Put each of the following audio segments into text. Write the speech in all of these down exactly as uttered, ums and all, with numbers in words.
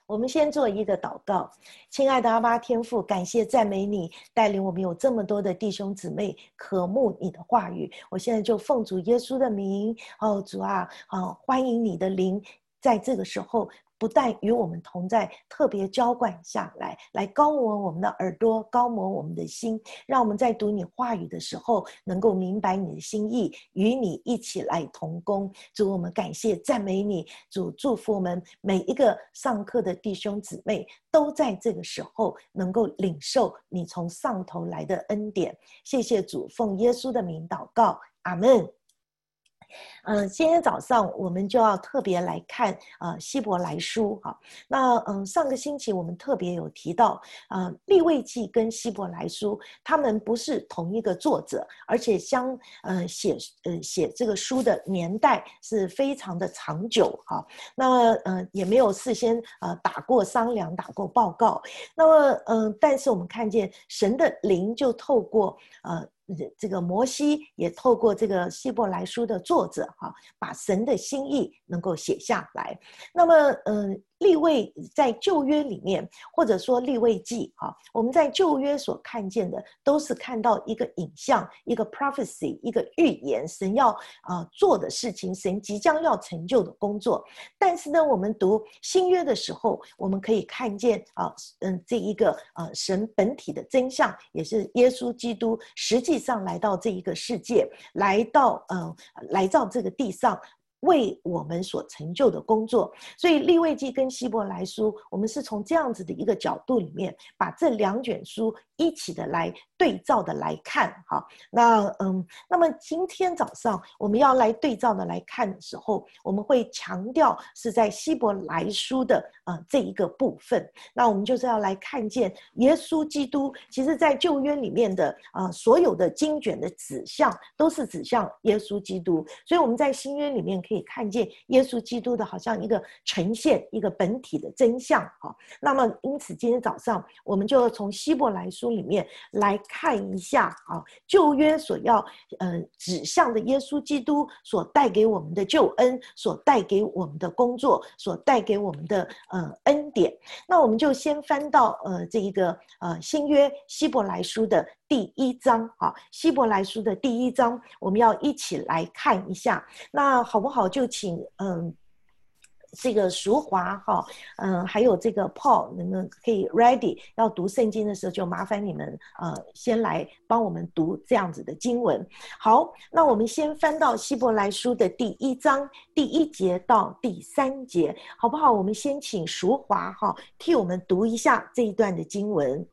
我们先做一个祷告。亲爱的阿爸天父，感谢赞美你带领我们有这么多的弟兄姊妹渴慕你的话语。我现在就奉主耶稣的名，哦主啊，哦欢迎你的灵在这个时候不但与我们同在，特别浇灌下来，来高摩我们的耳朵，高摩我们的心，让我们在读你话语的时候能够明白你的心意，与你一起来同工。主，我们感谢赞美你，主祝福我们每一个上课的弟兄姊妹都在这个时候能够领受你从上头来的恩典。谢谢主，奉耶稣的名祷告，阿们。嗯、呃，今天早上我们就要特别来看呃希伯来书哈。那嗯、呃，上个星期我们特别有提到，呃，利未记跟希伯来书他们不是同一个作者，而且相呃写呃写这个书的年代是非常的长久哈。那么呃也没有事先呃打过商量，打过报告。那么嗯、呃，但是我们看见神的灵就透过呃。这个摩西也透过这个希伯来书的作者哈，把神的心意能够写下来。那么，嗯、呃。利未在旧约里面，或者说利未记哈，我们在旧约所看见的都是看到一个影像，一个 prophecy， 一个预言，神要呃做的事情，神即将要成就的工作。但是呢，我们读新约的时候，我们可以看见啊，嗯，这一个呃神本体的真相，也是耶稣基督实际上来到这一个世界，来到呃来到这个地上。为我们所成就的工作，所以利未记跟希伯来书，我们是从这样子的一个角度里面，把这两卷书一起的来对照的来看哈。那嗯，那么今天早上我们要来对照的来看的时候，我们会强调是在希伯来书的呃这一个部分。那我们就是要来看见耶稣基督，其实在旧约里面的呃所有的经卷的指向都是指向耶稣基督，所以我们在新约里面可以看见耶稣基督的好像一个呈现一个本体的真相哈。那么因此今天早上我们就从希伯来书里面来看一下啊，旧约所要呃指向的耶稣基督所带给我们的救恩，所带给我们的工作，所带给我们的呃恩典。那我们就先翻到呃这一个呃新约希伯来书的第一章啊，希伯来书的第一章，我们要一起来看一下。那好不好？就请嗯。这个淑华哈，嗯，还有这个 Paul， 你们可以 ready 要读圣经的时候，就麻烦你们呃先来帮我们读这样子的经文。好，那我们先翻到希伯来书的第一章第一节到第三节，好不好？我们先请淑华哈替我们读一下这一段的经文。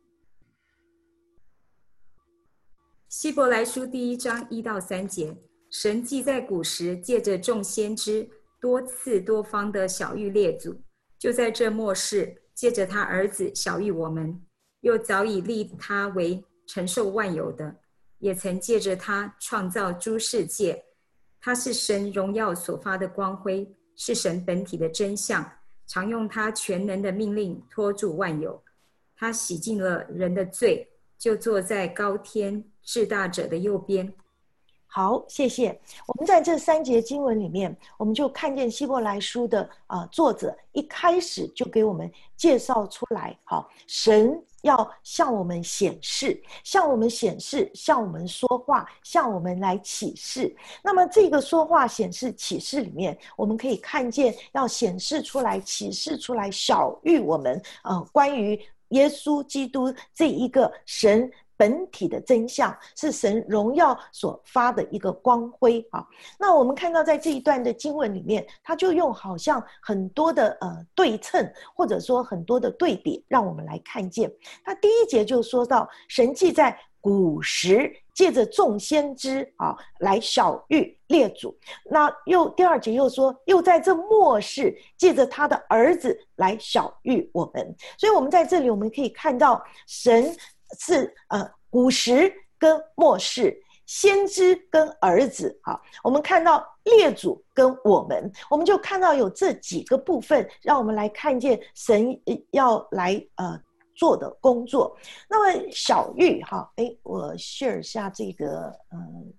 希伯来书第一章一到三节，神既在古时借着众先知多次多方的晓谕列祖，就在这末世借着他儿子晓谕我们，又早已立他为承受万有的，也曾借着他创造诸世界。他是神荣耀所发的光辉，是神本体的真相，常用他全能的命令托住万有。他洗净了人的罪，就坐在高天至大者的右边。 好，谢谢。我们在这三节经文里面，我们就看见希伯来书的呃作者一开始就给我们介绍出来，好，神要向我们显示，向我们显示，向我们说话，向我们来启示。那么这个说话、显示、启示里面，我们可以看见要显示出来、启示出来、晓谕我们呃关于耶稣基督这一个神本体的真相，是神荣耀所发的一个光辉啊。那我们看到在这一段的经文里面，他就用好像很多的呃对称，或者说很多的对比，让我们来看见。他第一节就说到，神既在古时借着众先知啊来晓谕列祖，那又第二节又说，又在这末世借着他的儿子来晓谕我们。所以我们在这里我们可以看到神是呃古时跟末世，先知跟儿子，好，我们看到列祖跟我们，我们就看到有这几个部分，让我们来看见神要来呃做的工作。那么晓谕哈，哎，我 share 一下这个嗯。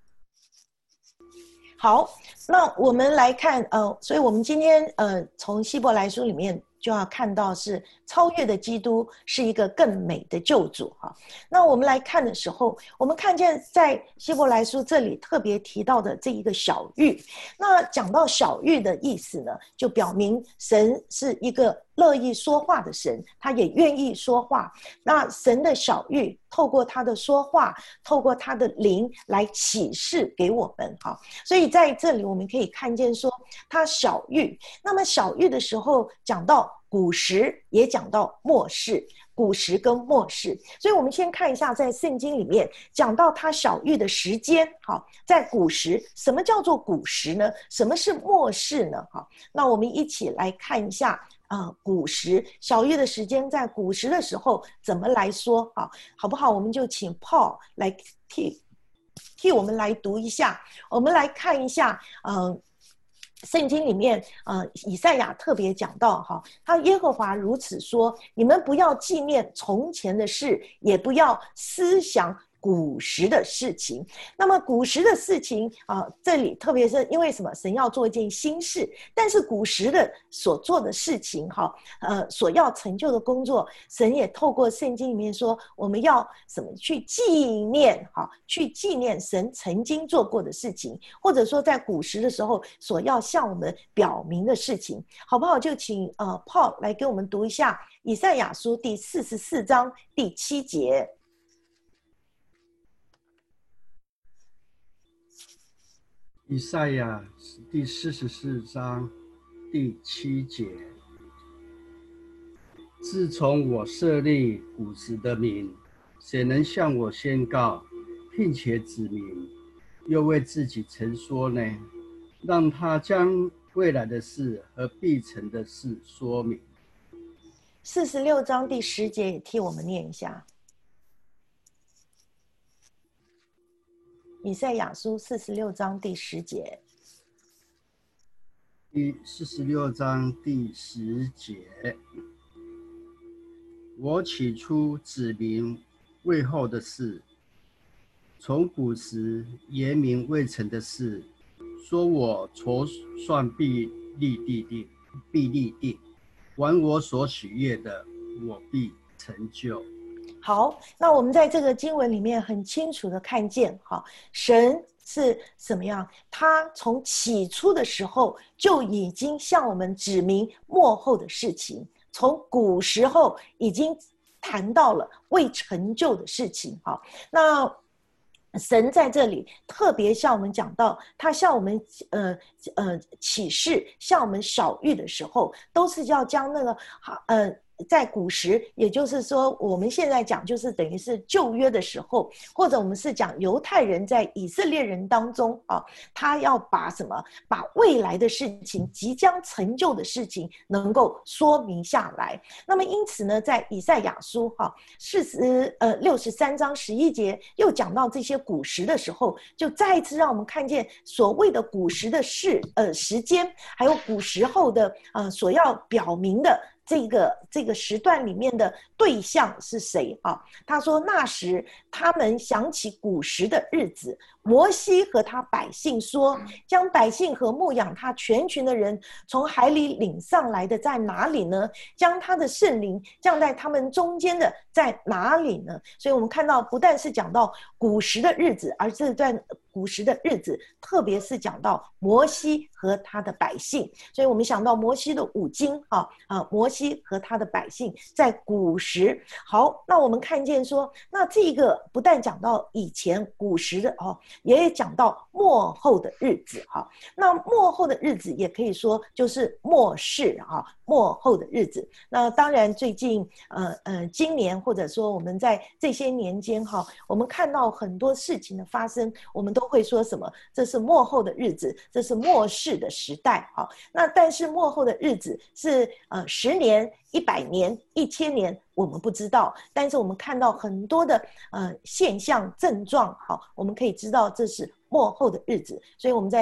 好，那我们来看，呃，所以我们今天呃从希伯来书里面就要看到是超越的基督是一个更美的救主哈。那我们来看的时候，我们看见在希伯来书这里特别提到的这一个小玉，那讲到小玉的意思呢，就表明神是一个乐意说话的神，他也愿意说话。那神的小玉透过他的说话，透过他的灵来启示给我们哈。所以在这里我们可以看见说他小玉，那么小玉的时候讲到古时，也讲到末世，古时跟末世。所以我们先看一下在圣经里面讲到他小玉的时间。好，在古时，什么叫做古时呢？什么是末世呢？好，那我们一起来看一下呃，古时小玉的时间在古时的时候怎么来说啊？好不好？我们就请 Paul 来替替我们来读一下，我们来看一下，呃，圣经里面，呃，以赛亚特别讲到哈，他耶和华如此说：你们不要纪念从前的事，也不要思想古时的事情。那么古时的事情啊、呃，这里特别是因为什么？神要做一件新事，但是古时的所做的事情哈，呃，所要成就的工作，神也透过圣经里面说，我们要什么去纪念哈，去纪念神曾经做过的事情，或者说在古时的时候所要向我们表明的事情，好不好？就请呃 Paul 来给我们读一下以赛亚书第四十四章第七节。 以赛亚第四十四章第七节：自从我设立古时的名，谁能向我宣告，并且指明，又为自己陈说呢？让他将未来的事和必成的事说明。 四十六章第十节也替我们念一下。以赛亚书四十六章第十节。 第四十六章第十节：我起初指明未后的事，从古时言明未成的事，说我筹算必立定，必立定，完我所喜悦的，我必成就。 好，那我们在这个经文里面很清楚的看见，哈，神是怎么样？他从起初的时候就已经向我们指明末后的事情，从古时候已经谈到了未成就的事情，哈。那神在这里特别向我们讲到，他向我们呃呃启示，向我们晓谕的时候，都是要将那个呃。在古时，也就是说我们现在讲就是等于是旧约的时候，或者我们是讲犹太人在以色列人当中啊，他要把什么把未来的事情即将成就的事情能够说明下来。那么因此呢，在以赛亚书哈四十呃六十三章十一节又讲到这些古时的时候，就再一次让我们看见所谓的古时的事呃时间，还有古时候的呃所要表明的这个这个时段里面的对象是谁啊？他说那时他们想起古时的日子，摩西和他百姓说，将百姓和牧养他全群的人从海里领上来的在哪里呢？将他的圣灵降在他们中间的在哪里呢？所以我们看到不但是讲到古时的日子，而是在古时的日子特别是讲到摩西和他的百姓。所以我们想到摩西的五经啊，啊摩西和他的百姓在古时。好，那我们看见说，那这个不但讲到以前古时的哦，也讲到末后的日子哈。那末后的日子也可以说就是末世啊，末后的日子。那当然最近呃呃今年或者说我们在这些年间哈，我们看到很多事情的发生，我们都会说什么？这是末后的日子，这是末世的时代哈。那但是末后的日子是呃十年、一百年、一千年，我们不知道。但是我们看到很多的呃现象症状，好，我们可以知道这是末后的日子。所以我们在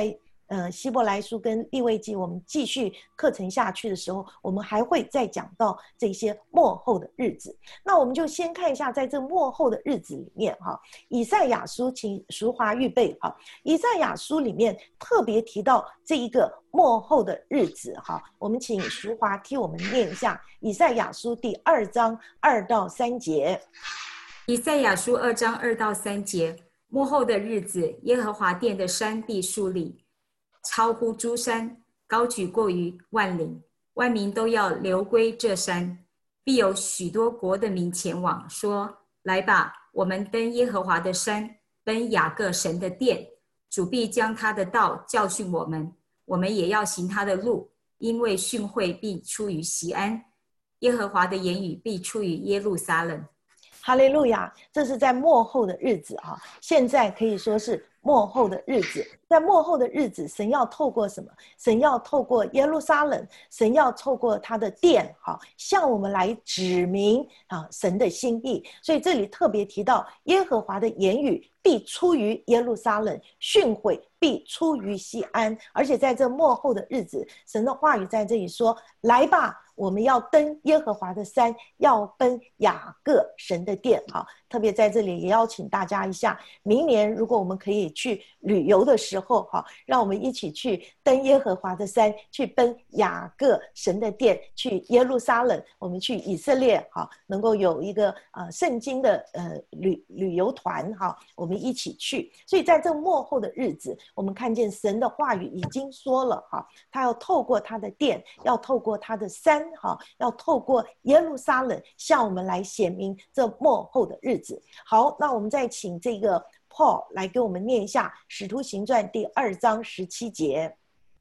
呃希伯来书跟利未记，我们继续课程下去的时候，我们还会再讲到这些末后的日子。那我们就先看一下，在这末后的日子里面哈，以赛亚书，请淑华预备哈。以赛亚书里面特别提到这一个末后的日子哈，我们请淑华替我们念一下以赛亚书第二章二到三节。 以赛亚书二章二到三节，末后的日子，耶和华殿的山必竖立，超乎诸山，高举过于万岭，万民都要流归这山。必有许多国的民前往，说：来吧，我们登耶和华的山，奔雅各神的殿。主必将他的道教训我们，我们也要行他的路，因为训诲必出于锡安，耶和华的言语必出于耶路撒冷。 哈利路亚！这是在末后的日子啊，现在可以说是末后的日子。在末后的日子，神要透过什么？神要透过耶路撒冷，神要透过他的殿，好，向我们来指明啊神的心意。所以这里特别提到耶和华的言语必出于耶路撒冷，训诲必出于锡安。而且在这末后的日子，神的话语在这里说：来吧，我们要登耶和华的山，要奔雅各神的殿。好，特别在这里也邀请大家一下，明年如果我们可以去旅游的时候，好，让我们一起去登耶和华的山，去奔雅各神的殿，去耶路撒冷，我们去以色列，好，能够有一个呃圣经的呃旅旅游团，哈，我们一起去。所以在这末后的日子，我们看见神的话语已经说了，哈，他要透过他的殿，要透过他的山，哈，要透过耶路撒冷向我们来显明这末后的日子。好，那我们再请这个 Paul 来给我们念一下《使徒行传》第二章十七节。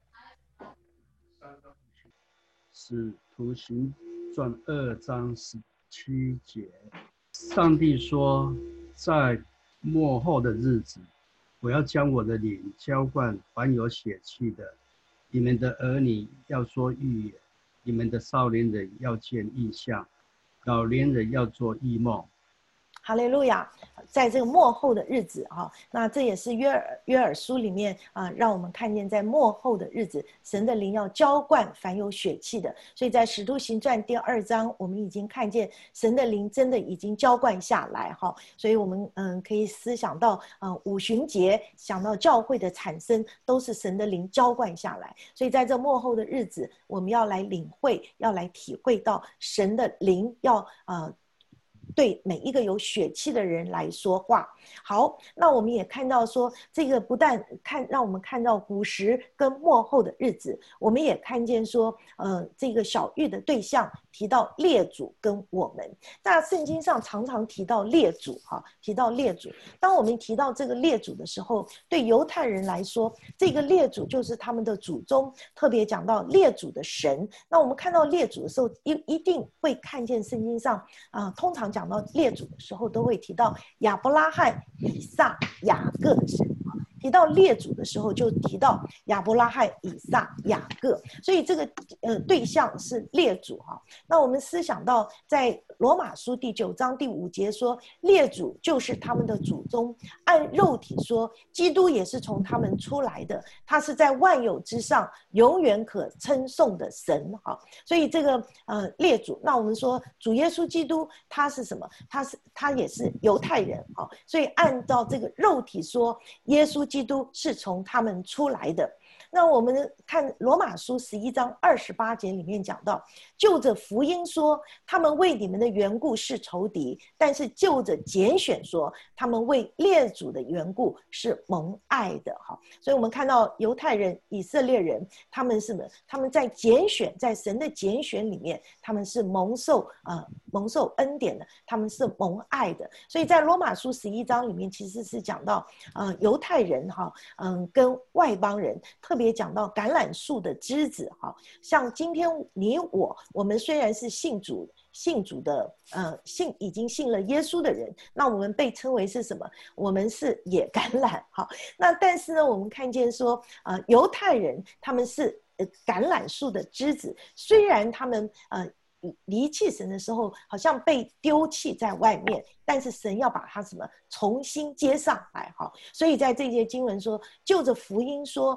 使徒行传二章十七节，上帝说，在末后的日子，我要将我的灵浇灌凡有血气的，你们的儿女要说预言，你们的少年人要见异象，老年人要做异梦。 哈利路亚！在这个末后的日子啊，那这也是约尔约尔书里面啊，让我们看见在末后的日子，神的灵要浇灌凡有血气的。所以在使徒行传第二章，我们已经看见神的灵真的已经浇灌下来哈。所以我们嗯可以思想到啊五旬节，想到教会的产生，都是神的灵浇灌下来。所以在这末后的日子，我们要来领会，要来体会到神的灵要呃。对每一个有血气的人来说话。好，那我们也看到说，这个不但看让我们看到古时跟末后的日子，我们也看见说，呃，这个小玉的对象提到列祖跟我们。那圣经上常常提到列祖，哈，提到列祖。当我们提到这个列祖的时候，对犹太人来说，这个列祖就是他们的祖宗，特别讲到列祖的神。那我们看到列祖的时候，一一定会看见圣经上啊、呃，通常讲。讲到列祖的时候，都会提到亚伯拉罕、以撒、雅各的神。提到列祖的时候，就提到亚伯拉罕、以撒、雅各，所以这个呃对象是列祖哈。那我们思想到，在罗马书第九章第五节说，列祖就是他们的祖宗。按肉体说，基督也是从他们出来的，他是在万有之上，永远可称颂的神哈。所以这个呃列祖，那我们说主耶稣基督他是什么？他是他也是犹太人哈。所以按照这个肉体说，耶稣基督是从他们出来的。那我们看罗马书十一章二十八节里面讲到，就着福音说，他们为你们的缘故是仇敌，但是就着拣选说，他们为列祖的缘故是蒙爱的。所以我们看到犹太人、以色列人，他们是他们在拣选，在神的拣选里面，他们是蒙受呃蒙受恩典的，他们是蒙爱的。所以在罗马书十一章里面，其实是讲到呃犹太人哈，嗯，跟外邦人，特别讲到橄榄树的枝子哈，像今天你我，我们虽然是信主。信主的呃信已经信了耶稣的人，那我们被称为是什么？我们是野橄榄。好，那但是呢，我们看见说，呃，犹太人他们是呃橄榄树的枝子，虽然他们呃离弃神的时候，好像被丢弃在外面，但是神要把它什么重新接上来哈。所以在这节经文说，就着福音说。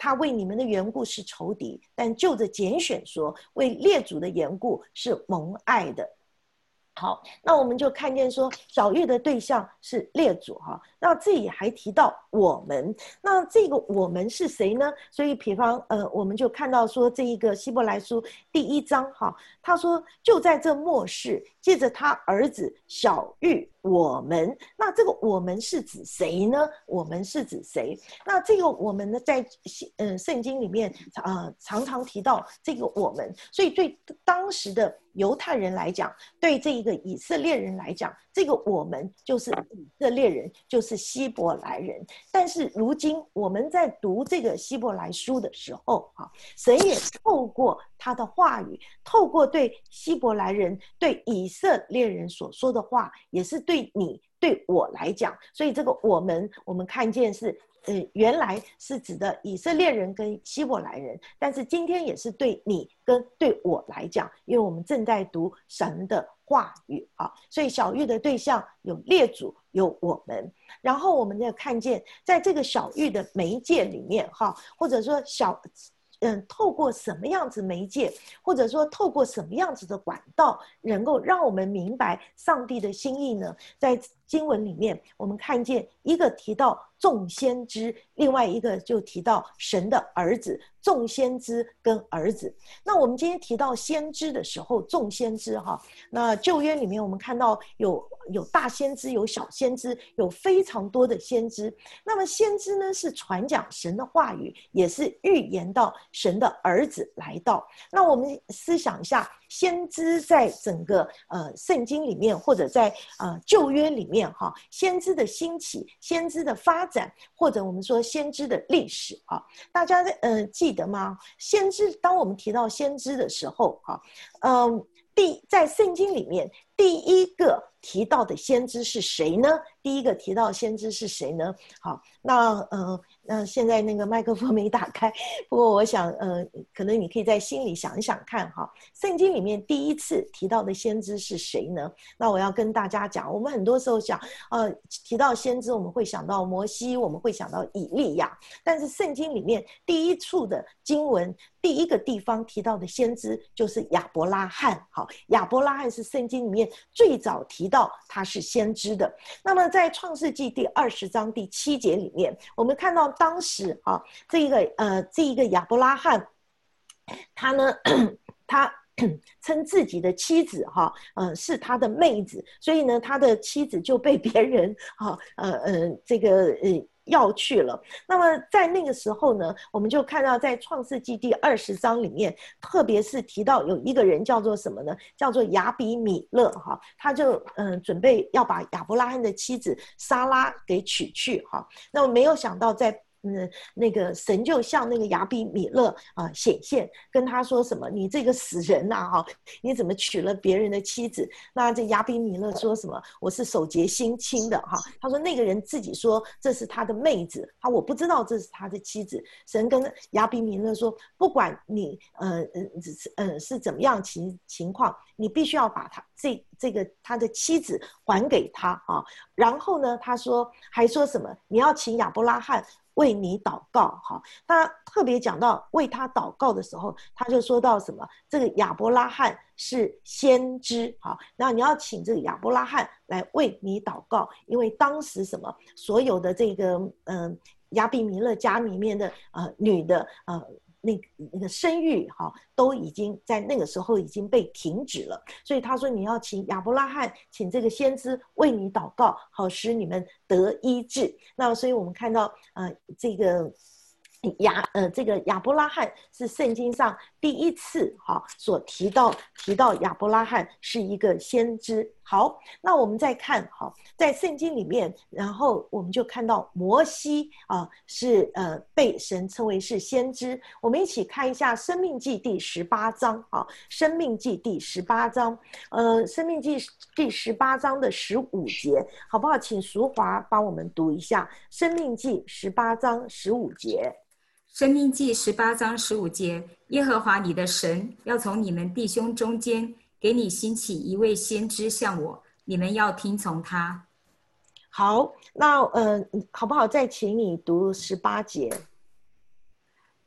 他为你们的缘故是仇敌，但就着拣选说，为列祖的缘故是蒙爱的。好，那我们就看见说小玉的对象是列祖哈，那这里还提到我们，那这个我们是谁呢？所以比方呃，我们就看到说这一个希伯来书第一章哈，他说就在这末世，借着他儿子小玉我们，那这个我们是指谁呢？我们是指谁？那这个我们呢，在呃圣经里面呃常常提到这个我们，所以对当时的犹太人来讲，对这一个以色列人来讲，这个我们就是以色列人，就是希伯来人。但是如今我们在读这个希伯来书的时候啊，神也透过他的话语，透过对希伯来人、对以色列人所说的话，也是对你对我来讲。所以这个我们，我们看见是呃，原来是指的以色列人跟希伯来人，但是今天也是对你跟对我来讲，因为我们正在读神的话语啊，所以小玉的对象有列祖，有我们。然后我们再看见，在这个小玉的媒介里面哈，或者说小嗯，透过什么样子媒介，或者说透过什么样子的管道，能够让我们明白上帝的心意呢？在经文里面，我们看见一个提到众先知，另外一个就提到神的儿子，众先知跟儿子。那我们今天提到先知的时候，众先知哈，那旧约里面我们看到有有大先知，有小先知，有非常多的先知。那么先知呢，是传讲神的话语，也是预言到神的儿子来到。那我们思想一下，先知在整个呃圣经里面，或者在呃旧约里面哈，先知的兴起，先知的发展，或者我们说先知的历史啊，大家呃记得吗？先知，当我们提到先知的时候哈，嗯、呃，第在圣经里面第一个提到的先知是谁呢？第一个提到先知是谁呢？好，那呃那现在那个麦克风没打开，不过我想呃可能你可以在心里想一想看哈，圣经里面第一次提到的先知是谁呢？那我要跟大家讲，我们很多时候想呃提到先知，我们会想到摩西，我们会想到以利亚，但是圣经里面第一处的经文，第一个地方提到的先知就是亚伯拉罕。好，亚伯拉罕是圣经里面最早提到他是先知的。那么在创世纪第二十章第七节里面，我们看到当时啊，这一个呃这一个亚伯拉罕，他呢他称自己的妻子哈，呃是他的妹子，所以呢他的妻子就被别人哈呃呃这个呃要去了。那么在那个时候呢，我们就看到在创世纪第二十章里面，特别是提到有一个人叫做什么呢？叫做亚比米勒哈，他就嗯、呃、准备要把亚伯拉罕的妻子撒拉给娶去哈。那么没有想到在嗯，那个神就向那个亚比米勒啊、呃、显现，跟他说什么？你这个死人呐、啊、哈，你怎么娶了别人的妻子？那这亚比米勒说什么？我是手洁心清的哈。他说那个人自己说这是他的妹子，他我不知道这是他的妻子。神跟亚比米勒说，不管你呃呃呃是怎么样情情况，你必须要把他这这个他的妻子还给他啊。然后呢，他说还说什么？你要请亚伯拉罕为你祷告哈，他特别讲到为他祷告的时候，他就说到什么？这个亚伯拉罕是先知哈，那你要请这个亚伯拉罕来为你祷告，因为当时什么所有的这个嗯、呃、亚比米勒家里面的呃女的呃。那个那个生育哈，都已经在那个时候已经被停止了，所以他说你要请亚伯拉罕，请这个先知为你祷告，好使你们得医治。那所以我们看到呃这个亚呃这个亚伯拉罕是圣经上第一次哈、哦、所提到提到亚伯拉罕是一个先知。好，那我们再看哈、哦，在圣经里面，然后我们就看到摩西啊是呃被神称为是先知。我们一起看一下《申命记》第十八章啊，《申命记》第十八章，呃，《申命记》第十八章的十五节，好不好？请淑华帮我们读一下《申命记》十八章十五节。 申命记十八章十五节，耶和华你的神要从你们弟兄中间给你兴起一位先知像我，你们要听从他。 好，那呃，好不好？再请你读十八节。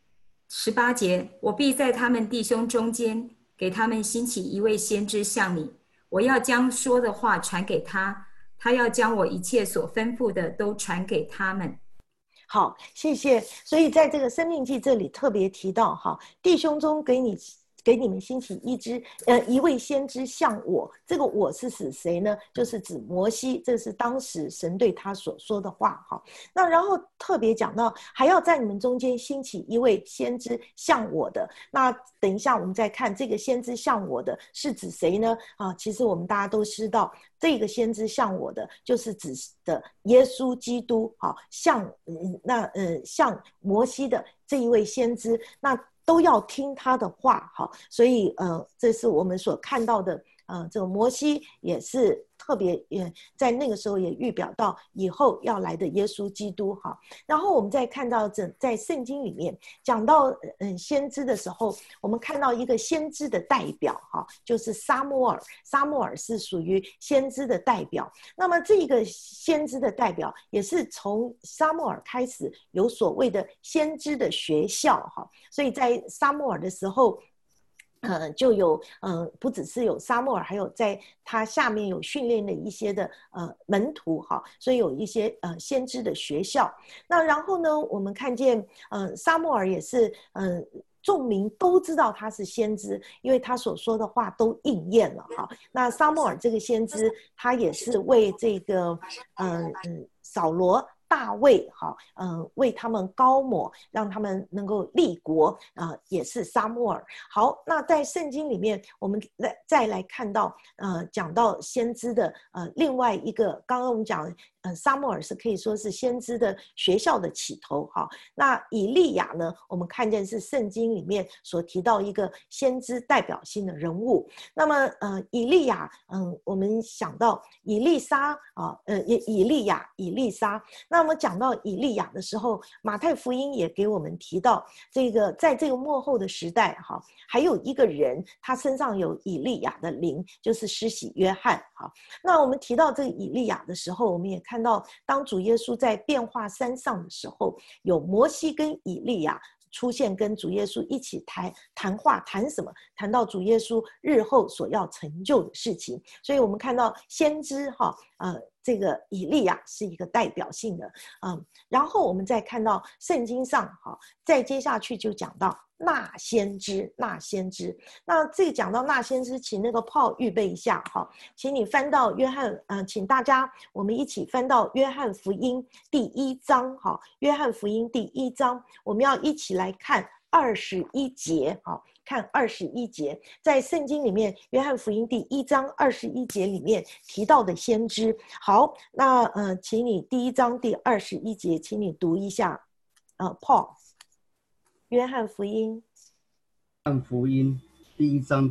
十八节，我必在他们弟兄中间，给他们兴起一位先知像你，我要将说的话传给他，他要将我一切所吩咐的都传给他们。 好，谢谢。所以在这个生命记这里特别提到哈，弟兄中给你给你们兴起一支呃一位先知像我，这个我是指谁呢？就是指摩西，这是当时神对他所说的话哈。那然后特别讲到还要在你们中间兴起一位先知像我的，那等一下我们再看这个先知像我的是指谁呢？啊，其实我们大家都知道，这个先知像我的就是指的耶稣基督，好，像嗯那呃像摩西的这一位先知，那都要听他的话，好，所以呃，这是我们所看到的，呃，这个摩西也是特别，也在那个时候也预表到以后要来的耶稣基督，哈。然后我们再看到这在圣经里面讲到嗯先知的时候，我们看到一个先知的代表，哈，就是撒母耳，撒母耳是属于先知的代表。那么这个先知的代表也是从撒母耳开始有所谓的先知的学校，哈，所以在撒母耳的时候。呃，就有呃，不只是有撒母耳，还有在他下面有训练的一些的呃门徒哈，所以有一些呃先知的学校。那然后呢，我们看见呃撒母耳也是嗯。呃众民都知道他是先知，因为他所说的话都应验了哈。那撒母耳这个先知，他也是为这个嗯嗯扫罗。大卫哈，嗯、呃，为他们高抹，让他们能够立国啊、呃，也是撒母耳。好，那在圣经里面，我们再再来看到，呃，讲到先知的呃另外一个，刚刚我们讲，呃，撒母耳是可以说是先知的学校的起头哈。那以利亚呢，我们看见是圣经里面所提到一个先知代表性的人物。那么呃，以利亚，嗯、呃，我们想到以利沙啊，呃，以利亚、以利沙。那么讲到以利亚的时候，马太福音也给我们提到，这个在这个末后的时代哈，还有一个人，他身上有以利亚的灵，就是施洗约翰哈。那我们提到这个以利亚的时候，我们也看到，当主耶稣在变化山上的时候，有摩西跟以利亚出现，跟主耶稣一起谈谈话，谈什么？谈到主耶稣日后所要成就的事情。所以我们看到先知哈，呃。这个以利亚是一个代表性的，嗯，然后我们再看到圣经上，哈，再接下去就讲到那先知，那先知，那这个讲到那先知，请那个Paul预备一下，哈，请你翻到约翰，嗯、呃，请大家我们一起翻到约翰福音第一章，哈，约翰福音第一章，我们要一起来看二十一节，哈。看二十一节，在圣经里面，约翰福音第一章二十一节里面提到的先知。好，那呃，请你第一章第二十一节，请你读一下。呃 ，Paul， 约翰福音， 约翰福音第一章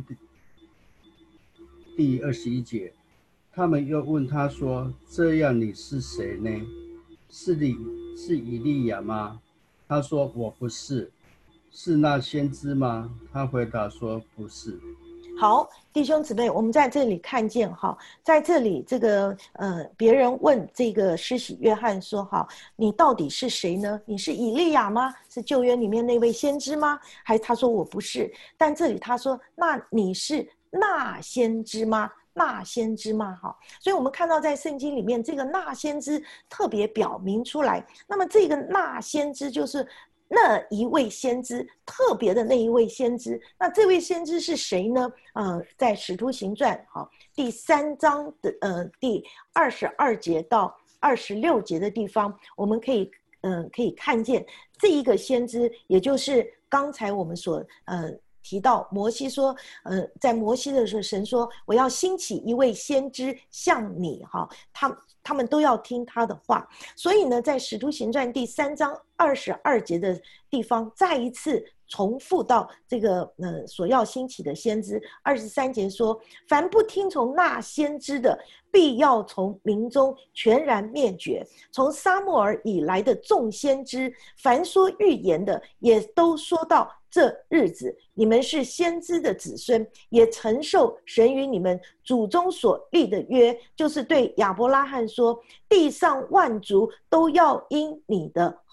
第二十一节，他们又问他说：“这样你是谁呢？是你是以利亚吗？”他说：“我不是。”是那先知吗？他回答说不是。 好，弟兄姊妹，我们在这里看见哈，在这里这个呃，别人问这个施洗约翰说哈，你到底是谁呢？你是以利亚吗？是旧约里面那位先知吗？还他说我不是。但这里他说，那你是那先知吗？那先知吗？哈，所以我们看到在圣经里面，这个那先知特别表明出来。那么这个那先知就是那一位先知，特别的那一位先知。那这位先知是谁呢？呃，在使徒行传好第三章的呃第二十二节到二十六节的地方，我们可以嗯、呃、可以看见这一个先知，也就是刚才我们所呃提到摩西说，呃，在摩西的时候，神说我要兴起一位先知像你哈，他他们都要听他的话。所以呢，在使徒行传第三章二十二节的地方，再一次重复到这个呃所要兴起的先知。二十三节说，凡不听从那先知的，必要从民中全然灭绝。从撒母耳以来的众先知，凡说预言的，也都说到这日子，你们是先知的子孙，也承受神与你们祖宗所立的约，就是对亚伯拉罕说，地上万族都要因你的后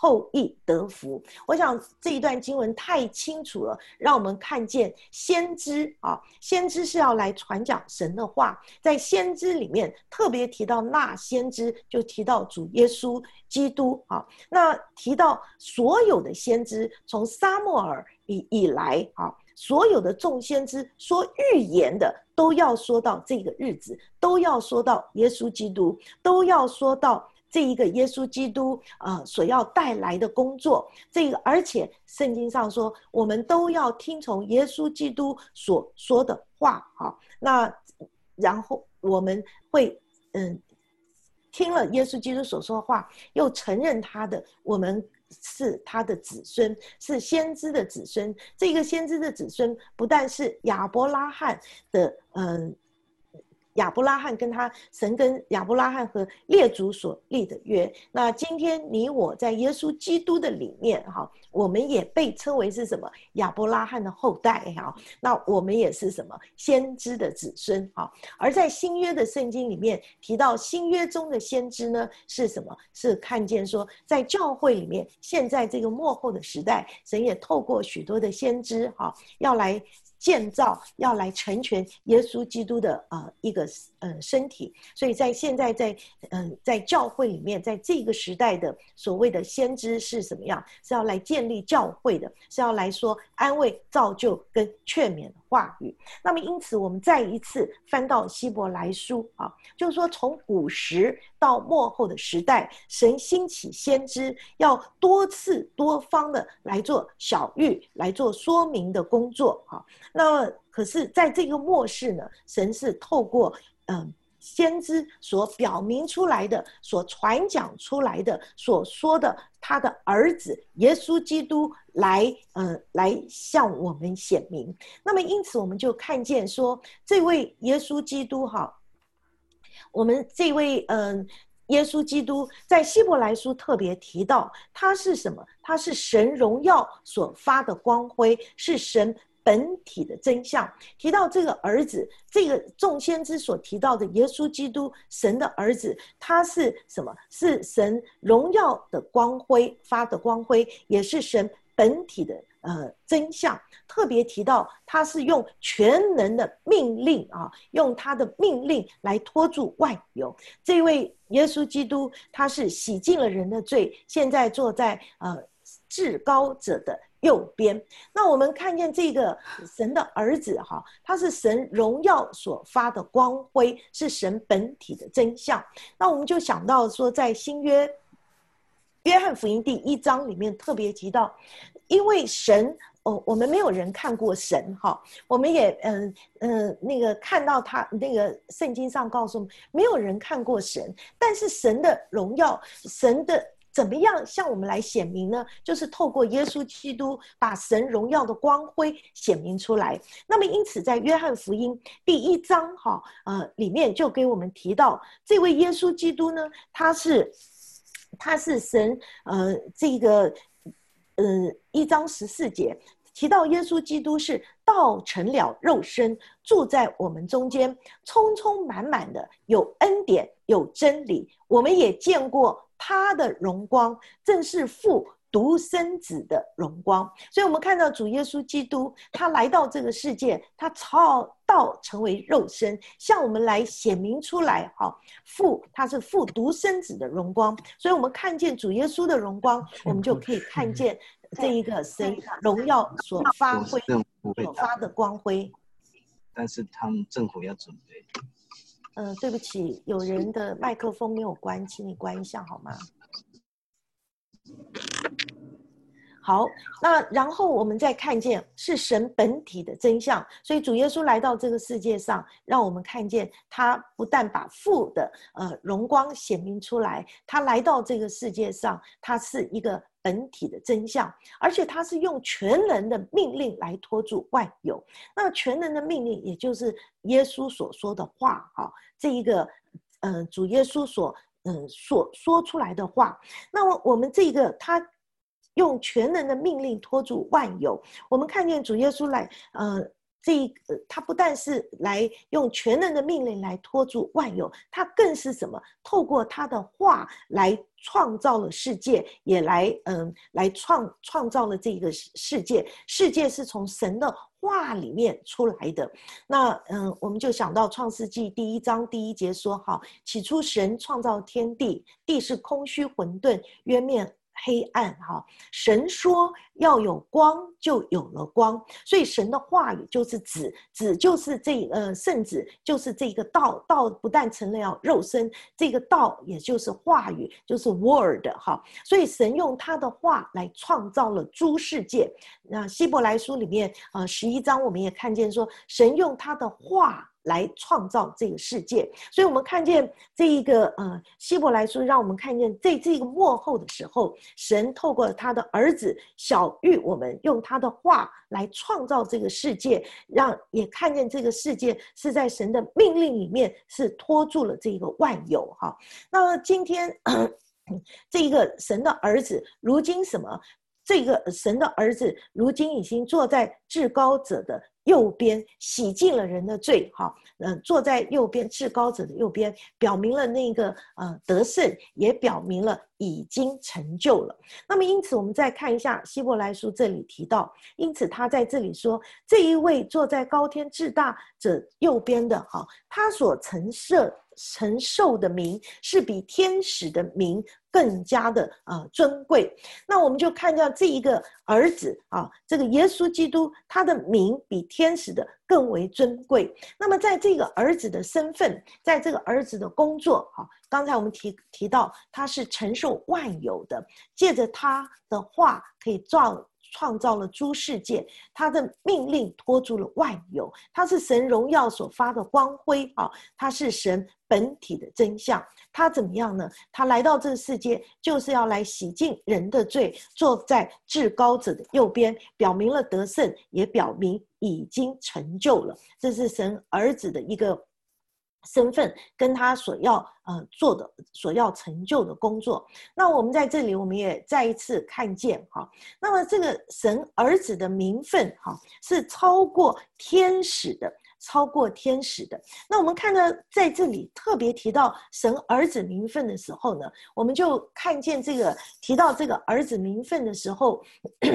后裔得福。我想这一段经文太清楚了，让我们看见先知啊，先知是要来传讲神的话。在先知里面特别提到那先知，就提到主耶稣基督啊。那提到所有的先知，从撒母耳以以来啊，所有的众先知说预言的，都要说到这个日子，都要说到耶稣基督，都要说到这一个耶稣基督呃所要带来的工作。这个而且圣经上说，我们都要听从耶稣基督所说的话啊。那然后我们会嗯听了耶稣基督所说的话，又承认他的，我们是他的子孙，是先知的子孙。这个先知的子孙不但是亚伯拉罕的嗯亚伯拉罕跟他神跟亚伯拉罕和列祖所立的约，那今天你我在耶稣基督的里面哈，我们也被称为是什么亚伯拉罕的后代哈，那我们也是什么先知的子孙哈。而在新约的圣经里面提到新约中的先知呢是什么？是看见说在教会里面，现在这个末后的时代，神也透过许多的先知哈，要来建造，要来成全耶稣基督的呃一个呃身体。所以在现在在嗯、呃、在教会里面，在这个时代的所谓的先知是什么样？是要来建立教会的，是要来说安慰、造就跟劝勉的话语。那么因此我们再一次翻到希伯来书啊，就是说从古时到末后的时代，神兴起先知，要多次多方的来做晓谕，来做说明的工作啊。那可是在这个末世呢，神是透过嗯先知所表明出来的，所传讲出来的，所说的他的儿子耶稣基督来呃来向我们显明。那么因此我们就看见说，这位耶稣基督哈，我们这位嗯、呃耶稣基督在希伯来书特别提到，他是什么？他是神荣耀所发的光辉，是神本体的真相。提到这个儿子，这个众先知所提到的耶稣基督，神的儿子，他是什么？是神荣耀的光辉发的光辉，也是神本体的呃真相。特别提到他是用全能的命令啊，用他的命令来托住万有。这位耶稣基督，他是洗净了人的罪，现在坐在呃至高者的右边。那我们看见这个神的儿子哈，他是神荣耀所发的光辉，是神本体的真相。那我们就想到说，在新约约翰福音第一章里面特别提到，因为神哦，我们没有人看过神哈，我们也嗯嗯、呃、那个看到他那个圣经上告诉我们，没有人看过神，但是神的荣耀，神的怎么样向我们来显明呢？就是透过耶稣基督把神荣耀的光辉显明出来。那么因此在约翰福音第一章哈呃里面就给我们提到，这位耶稣基督呢，他是他是神呃这个呃一章十四节提到耶稣基督是道成了肉身，住在我们中间，充充满满的有恩典有真理。我们也见过他的荣光，正是父独生子的荣光。所以我们看到主耶稣基督，他来到这个世界，他超道成为肉身，向我们来显明出来哈，父他是父独生子的荣光。所以我们看见主耶稣的荣光，我们就可以看见这一个神荣耀所发挥所发的光辉。 但是他们政府要准备。 嗯、呃，对不起，有人的麦克风没有关，请你关一下好吗？好，那然后我们再看见是神本体的真相，所以主耶稣来到这个世界上，让我们看见他不但把父的呃荣光显明出来，他来到这个世界上，他是一个本体的真相，而且他是用全能的命令来托住万有。那全能的命令，也就是耶稣所说的话哈，这一个呃主耶稣所嗯、呃、所说出来的话。那么我们这个他用全能的命令托住万有，我们看见主耶稣来呃这个他不但是来用全能的命令来托住万有，他更是什么？透过他的话来创造了世界，也来嗯来创创造了这个世界。世界是从神的话里面出来的。那嗯，我们就想到创世纪第一章第一节说：好，起初神创造天地，地是空虚混沌，渊面黑暗。哈，神说要有光，就有了光。所以神的话语就是子，子就是这呃圣子，就是这个道，道不但成了要肉身，这个道也就是话语，就是 word。哈，所以神用他的话来创造了诸世界。那希伯来书里面呃十一章我们也看见说，神用他的话来创造这个世界。所以我们看见这一个呃希伯来书让我们看见在这个末后的时候，神透过他的儿子小谕我们，用他的话来创造这个世界，让也看见这个世界是在神的命令里面是托住了这个万有。哈，那今天这个神的儿子如今什么？这个神的儿子如今已经坐在至高者的右边，洗净了人的罪。哈，嗯，坐在右边至高者的右边，表明了那个呃得胜，也表明了已经成就了。那么因此我们再看一下希伯来书这里提到，因此他在这里说，这一位坐在高天至大者右边的，哈，他所承受承受的名是比天使的名更加的呃尊贵。那我们就看到这一个儿子啊，这个耶稣基督，他的名比天使的更为尊贵。那么在这个儿子的身份，在这个儿子的工作，啊，刚才我们提提到他是承受万有的，借着他的话可以造创造了诸世界，他的命令托住了万有，他是神荣耀所发的光辉啊，他是神本体的真相。他怎么样呢？他来到这个世界就是要来洗净人的罪，坐在至高者的右边，表明了得胜，也表明已经成就了。这是神儿子的一个身份，跟他所要呃做的所要成就的工作。那我们在这里我们也再一次看见哈，那么这个神儿子的名分哈是超过天使的，超过天使的。那我们看到在这里特别提到神儿子名分的时候呢，我们就看见这个提到这个儿子名分的时候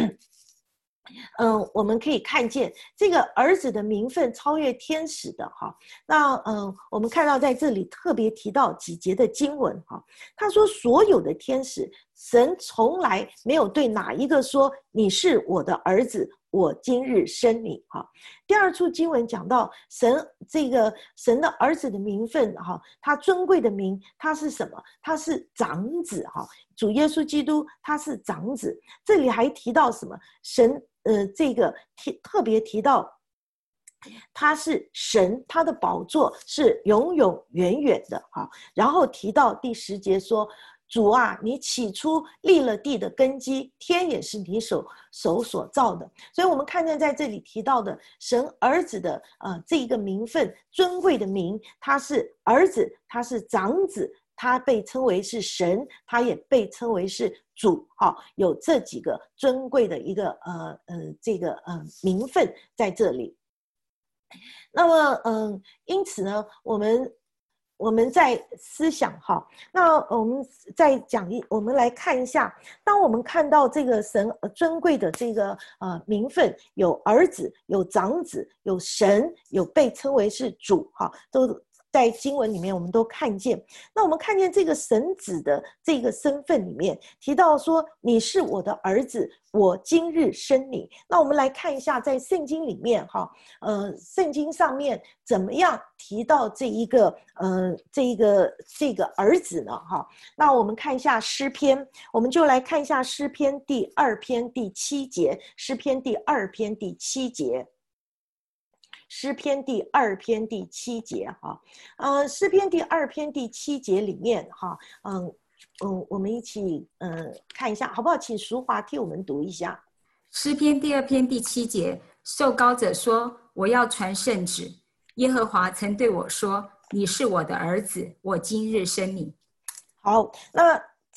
嗯，我们可以看见这个儿子的名分超越天使的哈。那嗯，我们看到在这里特别提到几节的经文哈。他说所有的天使，神从来没有对哪一个说你是我的儿子，我今日生你哈。第二处经文讲到神这个神的儿子的名分哈，他尊贵的名，他是什么？他是长子哈。主耶稣基督他是长子。这里还提到什么？神呃，这个提特别提到他是神，他的宝座是永永远远的哈。然后提到第十节说，主啊，你起初立了地的根基，天也是你手手所造的。所以我们看见在这里提到的神儿子的呃这一个名分，尊贵的名，他是儿子，他是长子，他被称为是神，他也被称为是主，哦，有这几个尊贵的一个呃呃这个呃名分在这里。那么嗯、呃，因此呢，我们我们在思想哈，那我们再讲一，我们来看一下，当我们看到这个神尊贵的这个呃名分，有儿子，有长子，有神，有被称为是主哈，都在经文里面我们都看见。那我们看见这个神子的这个身份里面提到说，你是我的儿子，我今日生你。那我们来看一下在圣经里面哈，呃，圣经上面怎么样提到这一个呃这一个这个儿子呢哈？那我们看一下诗篇，我们就来看一下诗篇第二篇第七节，诗篇第二篇第七节。诗篇第二篇第七节哈，呃，诗篇第二篇第七节里面哈，嗯嗯，我们一起嗯看一下好不好？请淑华替我们读一下。 诗篇第二篇第七节，受膏者说：“我要传圣旨。耶和华曾对我说：你是我的儿子，我今日生你。” 好，那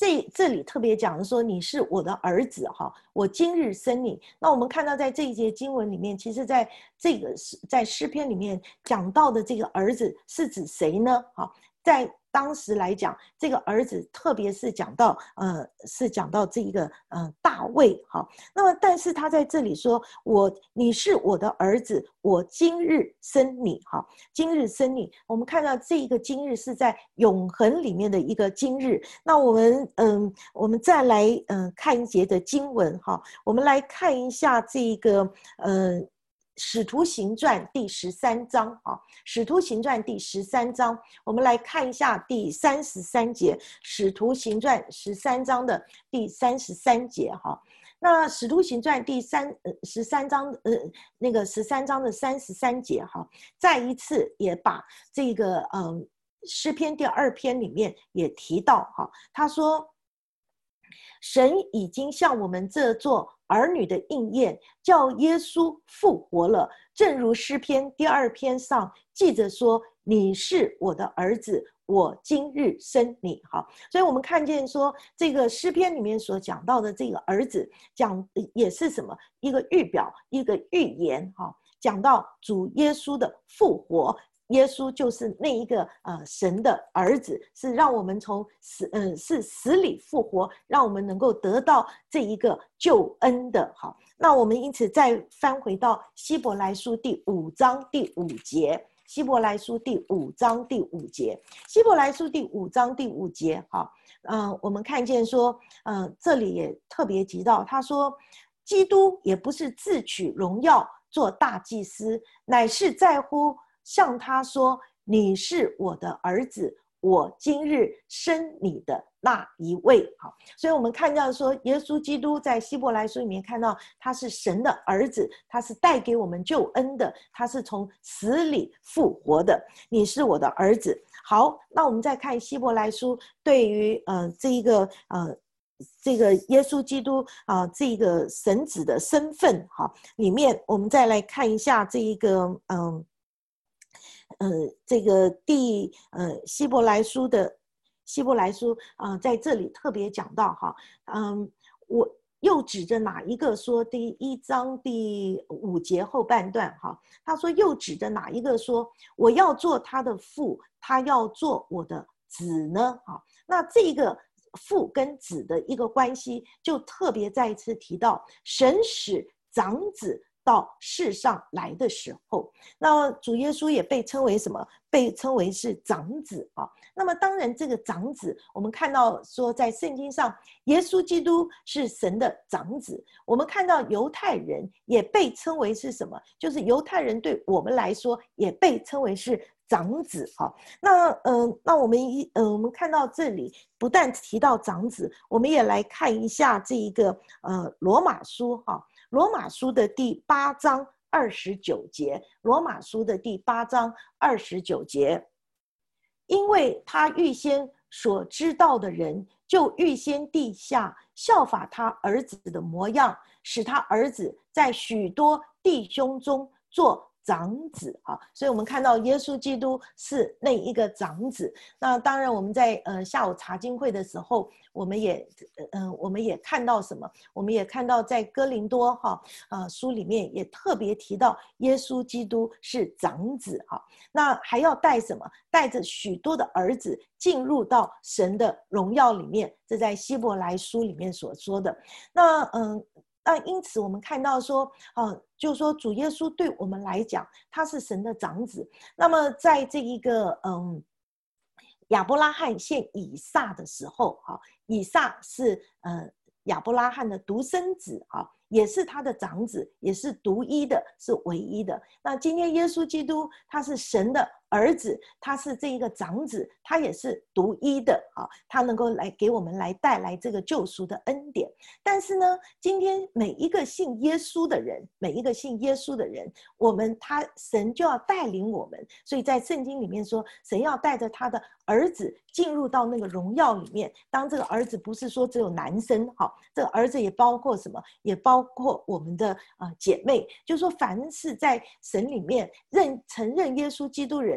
这这里特别讲说你是我的儿子哈，我今日生你。那我们看到在这一节经文里面，其实在这个在诗篇里面讲到的这个儿子是指谁呢？好，在当时来讲，这个儿子特别是讲到呃是讲到这一个呃大卫哈。那么但是他在这里说，我你是我的儿子，我今日生你哈，今日生你。我们看到这一个今日是在永恒里面的一个今日。那我们嗯我们再来嗯看一节的经文哈，我们来看一下这个呃使徒行传第十三章啊，使徒行传第十三章，我们来看一下第三十三节，使徒行传十三章的第三十三节哈。那使徒行传第三呃十三章呃那个十三章的三十三节哈，再一次也把这个嗯诗篇第二篇里面也提到哈，他说。神已经向我们这做儿女的应验，叫耶稣复活了，正如诗篇第二篇上记着说：“你是我的儿子，我今日生你。”好，所以我们看见说，这个诗篇里面所讲到的这个儿子，讲也是什么？一个预表，一个预言。哈，讲到主耶稣的复活。耶稣就是那一个呃神的儿子，是让我们从死嗯、呃、是死里复活，让我们能够得到这一个救恩的。好，那我们因此再翻回到希伯来书第五章第五节，希伯来书第五章第五节，希伯来书第五章第五节，好，嗯、呃，我们看见说，嗯、呃，这里也特别提到，他说，基督也不是自取荣耀做大祭司，乃是在乎。向他说：“你是我的儿子，我今日生你的那一位。”好，所以我们看到说，耶稣基督在希伯来书里面看到他是神的儿子，他是带给我们救恩的，他是从死里复活的。你是我的儿子。好，那我们再看希伯来书对于呃这一个呃。这个耶稣基督啊、呃，这个神子的身份哈，里面我们再来看一下这一个嗯。呃呃，这个第呃希伯来书的希伯来书啊、呃，在这里特别讲到哈，嗯，我又指着哪一个说第一章第五节后半段哈，他说又指着哪一个说我要做他的父，他要做我的子呢？哈，那这个父跟子的一个关系，就特别再一次提到神使长子。到世上来的时候，那主耶稣也被称为什么？被称为是长子啊。那么当然，这个长子，我们看到说，在圣经上，耶稣基督是神的长子。我们看到犹太人也被称为是什么？就是犹太人对我们来说也被称为是长子啊。那嗯、呃，那我们一呃，我们看到这里不但提到长子，我们也来看一下这一个呃罗马书哈。啊罗马书的第八章二十九节，罗马书的第八章二十九节，因为他预先所知道的人，就预先定下效法他儿子的模样，使他儿子在许多弟兄中做长子啊，所以我们看到耶稣基督是那一个长子。那当然，我们在呃下午查经会的时候，我们也嗯、呃、我们也看到什么？我们也看到在哥林多哈呃书里面也特别提到耶稣基督是长子哈。那还要带什么？带着许多的儿子进入到神的荣耀里面，这在希伯来书里面所说的。那嗯。那因此我们看到说，啊，就是说主耶稣对我们来讲，他是神的长子。那么在这一个嗯亚伯拉罕献以撒的时候，哈，以撒是呃亚伯拉罕的独生子啊，也是他的长子，也是独一的，是唯一的。那今天耶稣基督他是神的儿子，他是这一个长子，他也是独一的啊，他能够来给我们来带来这个救赎的恩典。但是呢，今天每一个信耶稣的人，每一个信耶稣的人，我们他神就要带领我们。所以在圣经里面说，神要带着他的儿子进入到那个荣耀里面。当这个儿子不是说只有男生，好，这个儿子也包括什么？也包括我们的呃姐妹，就是说凡是在神里面认承认耶稣基督人。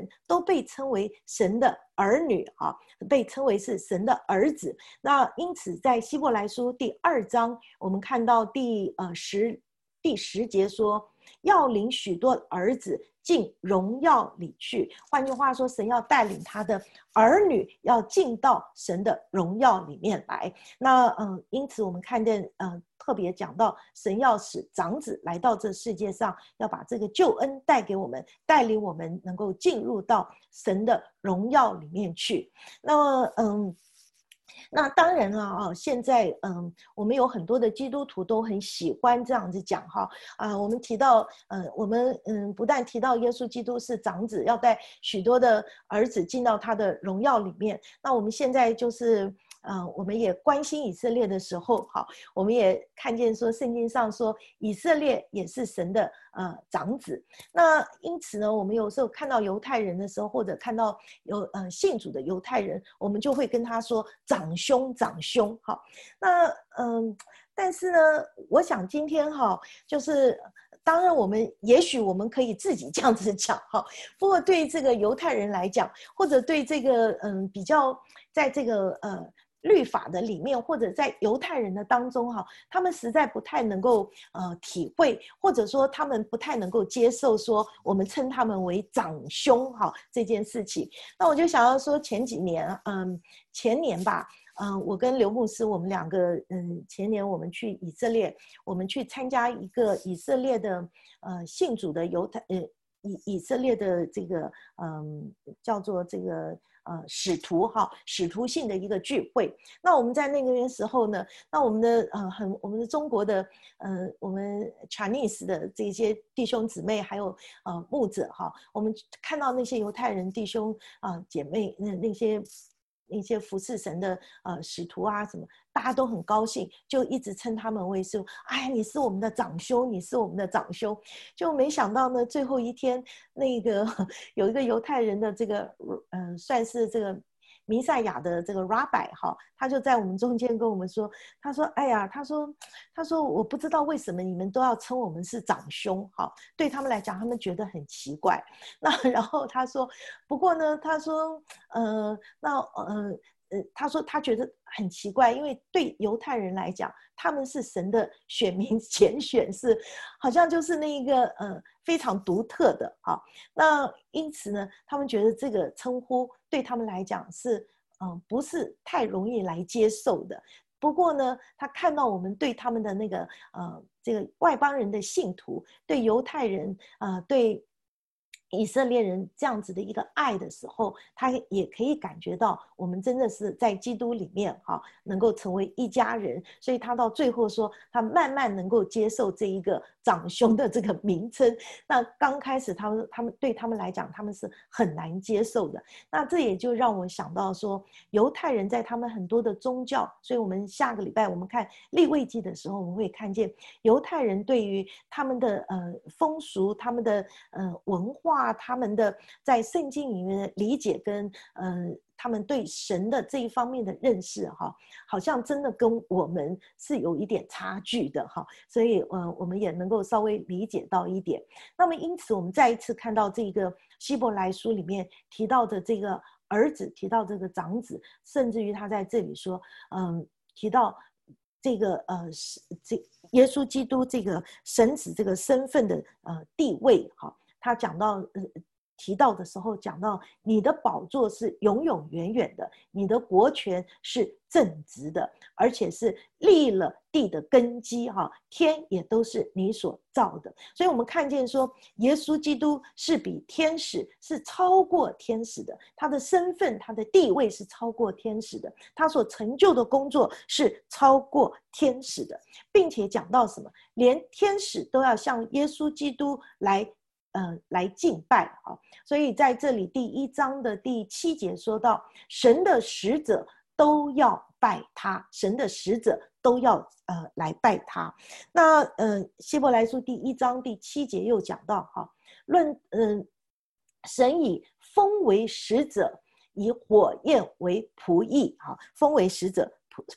人都被称为神的儿女啊，被称为是神的儿子。那因此在希伯来书第二章，我们看到第呃十第十节说，要领许多儿子进荣耀里去。换句话说，神要带领他的儿女要进到神的荣耀里面来。那嗯，因此我们看见嗯，特别讲到神要使长子来到这世界上，要把这个救恩带给我们，带领我们能够进入到神的荣耀里面去。那么嗯。那当然啊，现在嗯，我们有很多的基督徒都很喜欢这样子讲哈啊，我们提到嗯，我们嗯不但提到耶稣基督是长子，要带许多的儿子进到他的荣耀里面。那我们现在就是嗯，我们也关心以色列的时候，好，我们也看见说圣经上说以色列也是神的呃长子。那因此呢，我们有时候看到犹太人的时候，或者看到有呃信主的犹太人，我们就会跟他说长兄长兄。好，那嗯，但是呢，我想今天哈，就是当然我们也许我们可以自己这样子讲哈，不过对这个犹太人来讲，或者对这个嗯比较在这个呃律法的里面，或者在犹太人的当中哈，他们实在不太能够呃体会，或者说他们不太能够接受说我们称他们为长兄哈这件事情。那我就想要说前几年嗯前年吧。嗯，我跟刘牧师，我们两个，嗯，前年我们去以色列，我们去参加一个以色列的，呃，信主的犹太，呃，以以色列的这个，嗯，叫做这个，呃，使徒哈，使徒性的一个聚会。那我们在那个时候呢，那我们的，呃，很我们的中国的，呃，我们 Chinese 的这些弟兄姊妹，还有呃牧者哈，我们看到那些犹太人弟兄啊、呃、姐妹，那那些。那些服侍神的呃使徒啊什么，大家都很高兴，就一直称他们为是，哎，你是我们的长兄，你是我们的长兄。就没想到呢，最后一天那个有一个犹太人的这个嗯、呃，算是这个弥赛亚的这个 rabbi 哈，他就在我们中间跟我们说，他说，哎呀，他说，他说我不知道为什么你们都要称我们是长兄哈，对他们来讲，他们觉得很奇怪。那然后他说，不过呢，他说，呃，那呃。呃，他说他觉得很奇怪，因为对犹太人来讲，他们是神的选民拣选，是好像就是那一个呃非常独特的啊。那因此呢，他们觉得这个称呼对他们来讲是嗯、呃、不是太容易来接受的。不过呢，他看到我们对他们的那个呃这个外邦人的信徒，对犹太人啊、呃、对。以色列人这样子的一个爱的时候，他也可以感觉到我们真的是在基督里面哈，能够成为一家人。所以他到最后说，他慢慢能够接受这一个长兄的这个名称。那刚开始他们他们对他们来讲，他们是很难接受的。那这也就让我想到说，犹太人在他们很多的宗教，所以我们下个礼拜我们看利未记的时候，我们会看见犹太人对于他们的呃风俗、他们的呃文化。他们的在圣经里面的理解跟呃他们对神的这一方面的认识哈，好像真的跟我们是有一点差距的哈，所以呃我们也能够稍微理解到一点。那么因此我们再一次看到这个希伯来书里面提到的这个儿子，提到这个长子，甚至于他在这里说，嗯，提到这个呃这耶稣基督这个神子这个身份的呃地位哈。他讲到、呃、提到的时候讲到你的宝座是永永远远的，你的国权是正直的，而且是立了地的根基哈，天也都是你所造的。所以我们看见说耶稣基督是比天使，是超过天使的，他的身份他的地位是超过天使的，他所成就的工作是超过天使的，并且讲到什么，连天使都要向耶稣基督来呃，来敬拜啊，所以在这里第一章的第七节说到，神的使者都要拜他，神的使者都要呃来拜他。那呃，希伯来书第一章第七节又讲到哈，论嗯、呃，神以风为使者，以火焰为仆役啊，风为使者，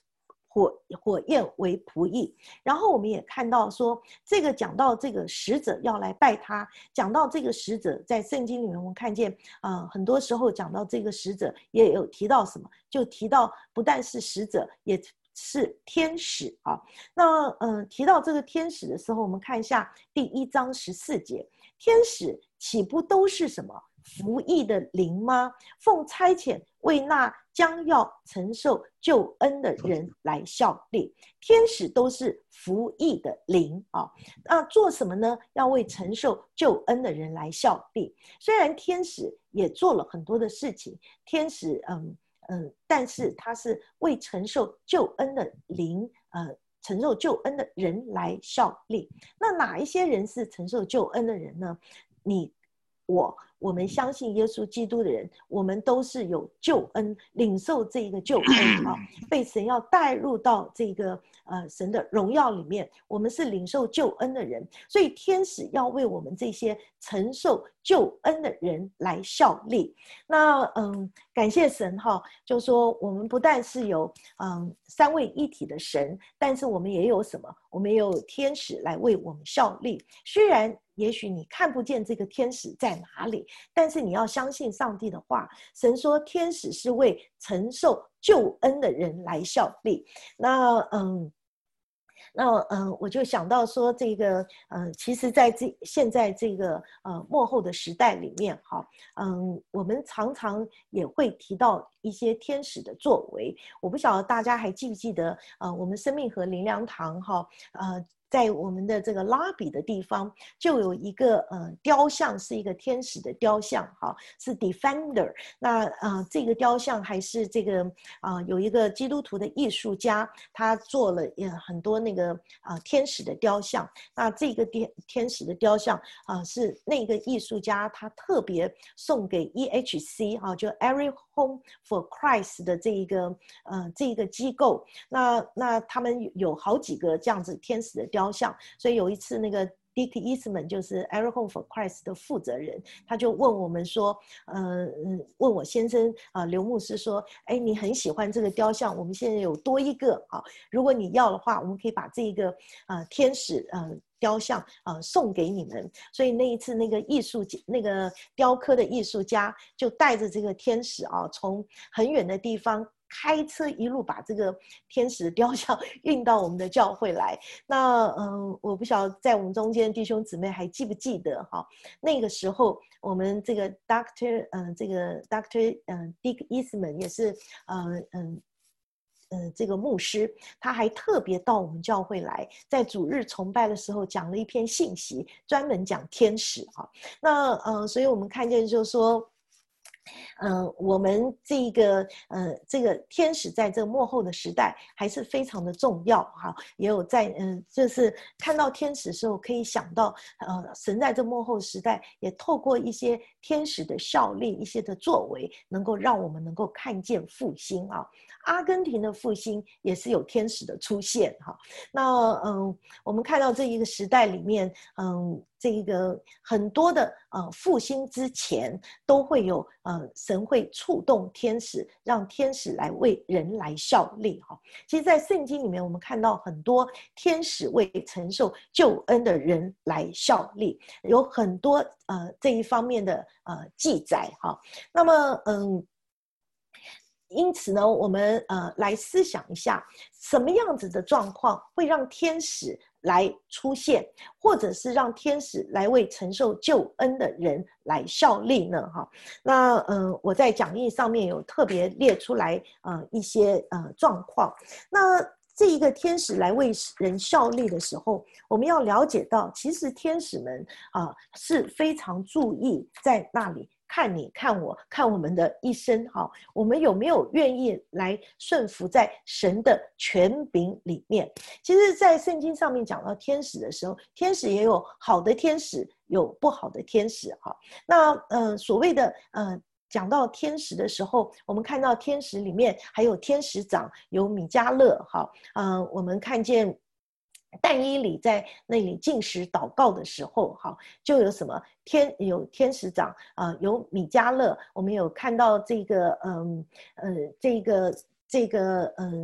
火火焰为仆役。然后我们也看到说，这个讲到这个使者要来拜他，讲到这个使者在圣经里面，我们看见呃很多时候讲到这个使者也有提到什么，就提到不但是使者，也是天使啊。那呃提到这个天使的时候，我们看一下第一章十四节，天使岂不都是什么服役的灵吗？奉差遣为那将要承受救恩的人来效力。天使都是服役的灵啊，那做什么呢？要为承受救恩的人来效力。虽然天使也做了很多的事情，天使嗯嗯，但是他是为承受救恩的灵，呃，承受救恩的人来效力。那哪一些人是承受救恩的人呢？你我我们相信耶稣基督的人，我们都是有救恩，领受这个救恩啊，被神要带入到这个呃神的荣耀里面，我们是领受救恩的人，所以天使要为我们这些承受救恩的人来效力。那嗯，感谢神哈，就说我们不但是有嗯三位一体的神，但是我们也有什么？我们也有天使来为我们效力。虽然也许你看不见这个天使在哪里，但是你要相信上帝的话。神说天使是为承受救恩的人来效力。那嗯那嗯，我就想到说，这个嗯，其实在这现在这个呃末后的时代里面，哈，嗯，我们常常也会提到一些天使的作为。我不晓得大家还记不记得，呃，我们生命河灵粮堂哈，呃。在我们的这个拉比的地方，就有一个呃雕像，是一个天使的雕像，哈，是 Defender。那呃这个雕像还是这个啊、呃、有一个基督徒的艺术家，他做了也很多那个啊、呃、天使的雕像。那这个天天使的雕像啊、呃、是那个艺术家他特别送给 E H C 哈、啊，就 Every Home for Christ 的这一个呃这一个机构。那那他们有好几个这样子天使的雕像。雕像，所以有一次那个 Dick Eastman 就是 Every Home for Christ 的负责人，他就问我们说，呃，问我先生啊、呃，刘牧师说，哎，你很喜欢这个雕像，我们现在有多一个啊，如果你要的话，我们可以把这个呃天使呃雕像呃送给你们。所以那一次那个艺术那个雕刻的艺术家就带着这个天使啊，从很远的地方。开车一路把这个天使雕像运到我们的教会来。那嗯，我不晓得在我们中间弟兄姊妹还记不记得哈？那个时候我们这个 Doctor 嗯、呃，这个 Doctor 嗯、呃、Dick Eastman 也是嗯嗯。呃，这个牧师他还特别到我们教会来，在主日崇拜的时候讲了一篇信息，专门讲天使哈。那呃，所以我们看见就是说。嗯、呃，我们这个呃，这个天使在这个末后的时代还是非常的重要哈。也有在嗯、呃，就是看到天使的时候，可以想到呃，神在这末后时代也透过一些天使的效力、一些的作为，能够让我们能够看见复兴啊。阿根廷的复兴也是有天使的出现哈。那嗯，我们看到这一个时代里面，嗯。这个很多的呃复兴之前都会有呃神会触动天使，让天使来为人来效力哈。其实，在圣经里面，我们看到很多天使为承受救恩的人来效力，有很多呃这一方面的呃记载哈。那么嗯。因此呢，我们呃来思想一下，什么样子的状况会让天使来出现，或者是让天使来为承受救恩的人来效力呢？哈，那嗯、呃，我在讲义上面有特别列出来呃一些呃状况。那这一个天使来为人效力的时候，我们要了解到，其实天使们啊、呃、是非常注意在那里。看你看我看我们的一生哈，我们有没有愿意来顺服在神的权柄里面？其实在圣经上面讲到天使的时候，天使也有好的天使，有不好的天使哈。那呃所谓的呃讲到天使的时候，我们看到天使里面还有天使长，有米迦勒哈，呃我们看见但以理在那里禁食祷告的时候，哈，就有什么天有天使长啊、呃，有米迦勒，我们有看到这个嗯呃这个这个嗯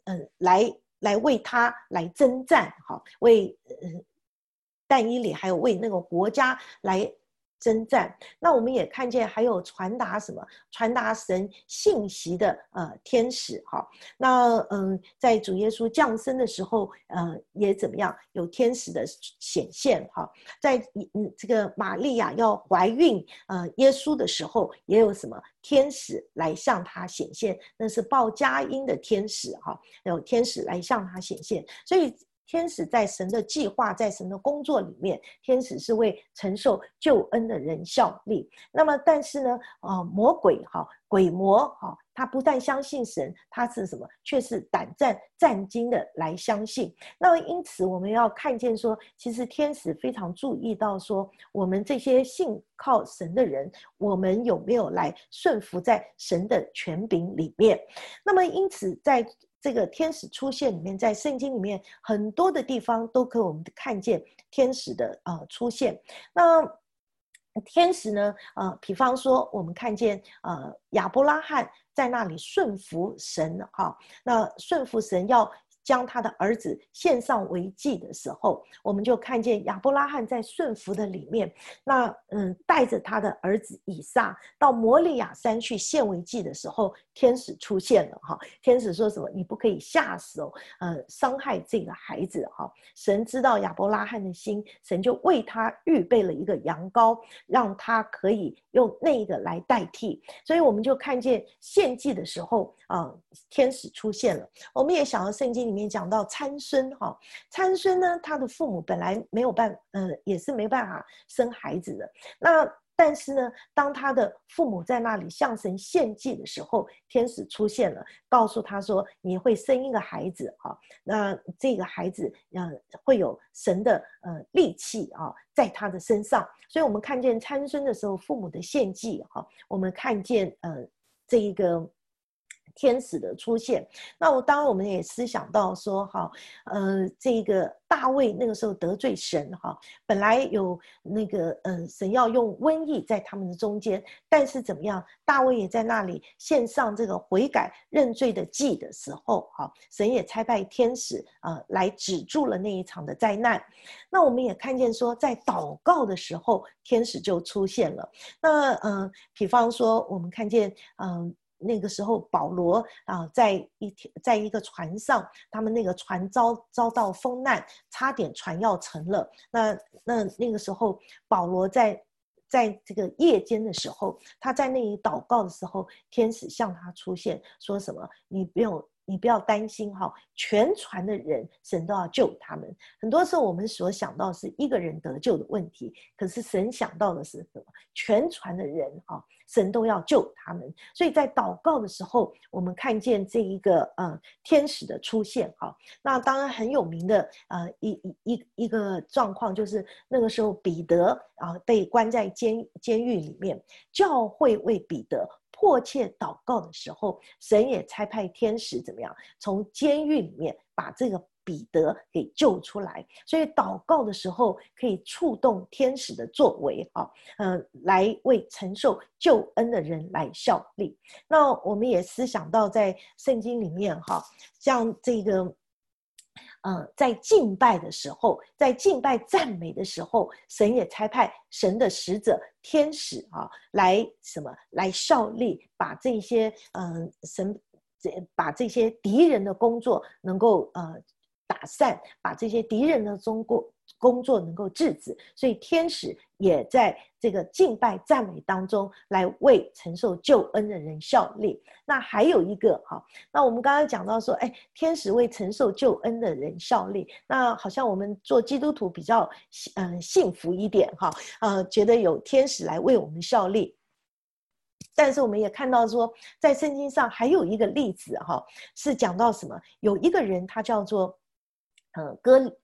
呃来来为他来征战，哈，为呃但以理还有为那个国家来征战。那我们也看见还有传达什么？传达神信息的呃天使哈。那嗯、呃，在主耶稣降生的时候，呃，也怎么样？有天使的显现哈。在嗯这个玛利亚要怀孕呃耶稣的时候，也有什么天使来向他显现？那是报佳音的天使哈，有天使来向他显现。所以天使在神的计划，在神的工作里面，天使是为承受救恩的人效力。那么但是呢呃，魔鬼哈，鬼魔哈，他不但相信神，他是什么？却是胆战战兢的来相信。那么因此我们要看见说，其实天使非常注意到说，我们这些信靠神的人，我们有没有来顺服在神的权柄里面。那么因此在这个天使出现里面，在圣经里面很多的地方都可以我们看见天使的呃出现。那天使呢呃比方说我们看见呃亚伯拉罕在那里顺服神哈，那顺服神要将他的儿子献上为祭的时候，我们就看见亚伯拉罕在顺服的里面，那嗯带着他的儿子以撒到摩利亚山去献为祭的时候，天使出现了哈。天使说什么？你不可以下手呃伤害这个孩子哈。神知道亚伯拉罕的心，神就为他预备了一个羊羔，让他可以用那个来代替。所以我们就看见献祭的时候啊、呃，天使出现了。我们也想到圣经里面讲到参孙哈，参孙呢，他的父母本来没有办，呃，也是没办法生孩子的。那但是呢，当他的父母在那里向神献祭的时候，天使出现了，告诉他说：“你会生一个孩子啊，那这个孩子呃会有神的呃力气啊在他的身上。”所以我们看见参孙的时候，父母的献祭哈，我们看见呃这一个天使的出现。那我当然我们也思想到说哈，呃，这个大卫那个时候得罪神哈，本来有那个呃神要用瘟疫在他们的中间，但是怎么样，大卫也在那里献上这个悔改认罪的祭的时候哈，神也差派天使呃来止住了那一场的灾难。那我们也看见说，在祷告的时候，天使就出现了。那呃，比方说我们看见嗯。呃那个时候保罗啊，在一在一个船上，他们那个船遭遭到风难，差点船要沉了。那那那个时候保罗在在这个夜间的时候，他在那里祷告的时候，天使向他出现，说什么？你不用。你不要担心哈，全船的人神都要救他们。很多时候我们所想到是一个人得救的问题，可是神想到的是什么？全船的人哈，神都要救他们。所以在祷告的时候，我们看见这一个呃天使的出现哈。那当然很有名的呃一一一个状况就是那个时候彼得啊被关在监监狱里面，教会为彼得迫切祷告的时候，神也差派天使怎么样从监狱里面把这个彼得给救出来。所以祷告的时候可以触动天使的作为啊，呃，来为承受救恩的人来效力。那我们也思想到在圣经里面哈，像这个呃，在敬拜的时候，在敬拜赞美的时候，神也差派神的使者天使啊，来什么来效力，把这些嗯、呃、神把这些敌人的工作能够呃打散，把这些敌人的中国工作能够制止。所以天使也在这个敬拜赞美当中来为承受救恩的人效力。那还有一个哈，那我们刚刚讲到说，哎，天使为承受救恩的人效力，那好像我们做基督徒比较嗯、呃、幸福一点哈，呃，觉得有天使来为我们效力。但是我们也看到说，在圣经上还有一个例子哈，是讲到什么？有一个人他叫做呃哥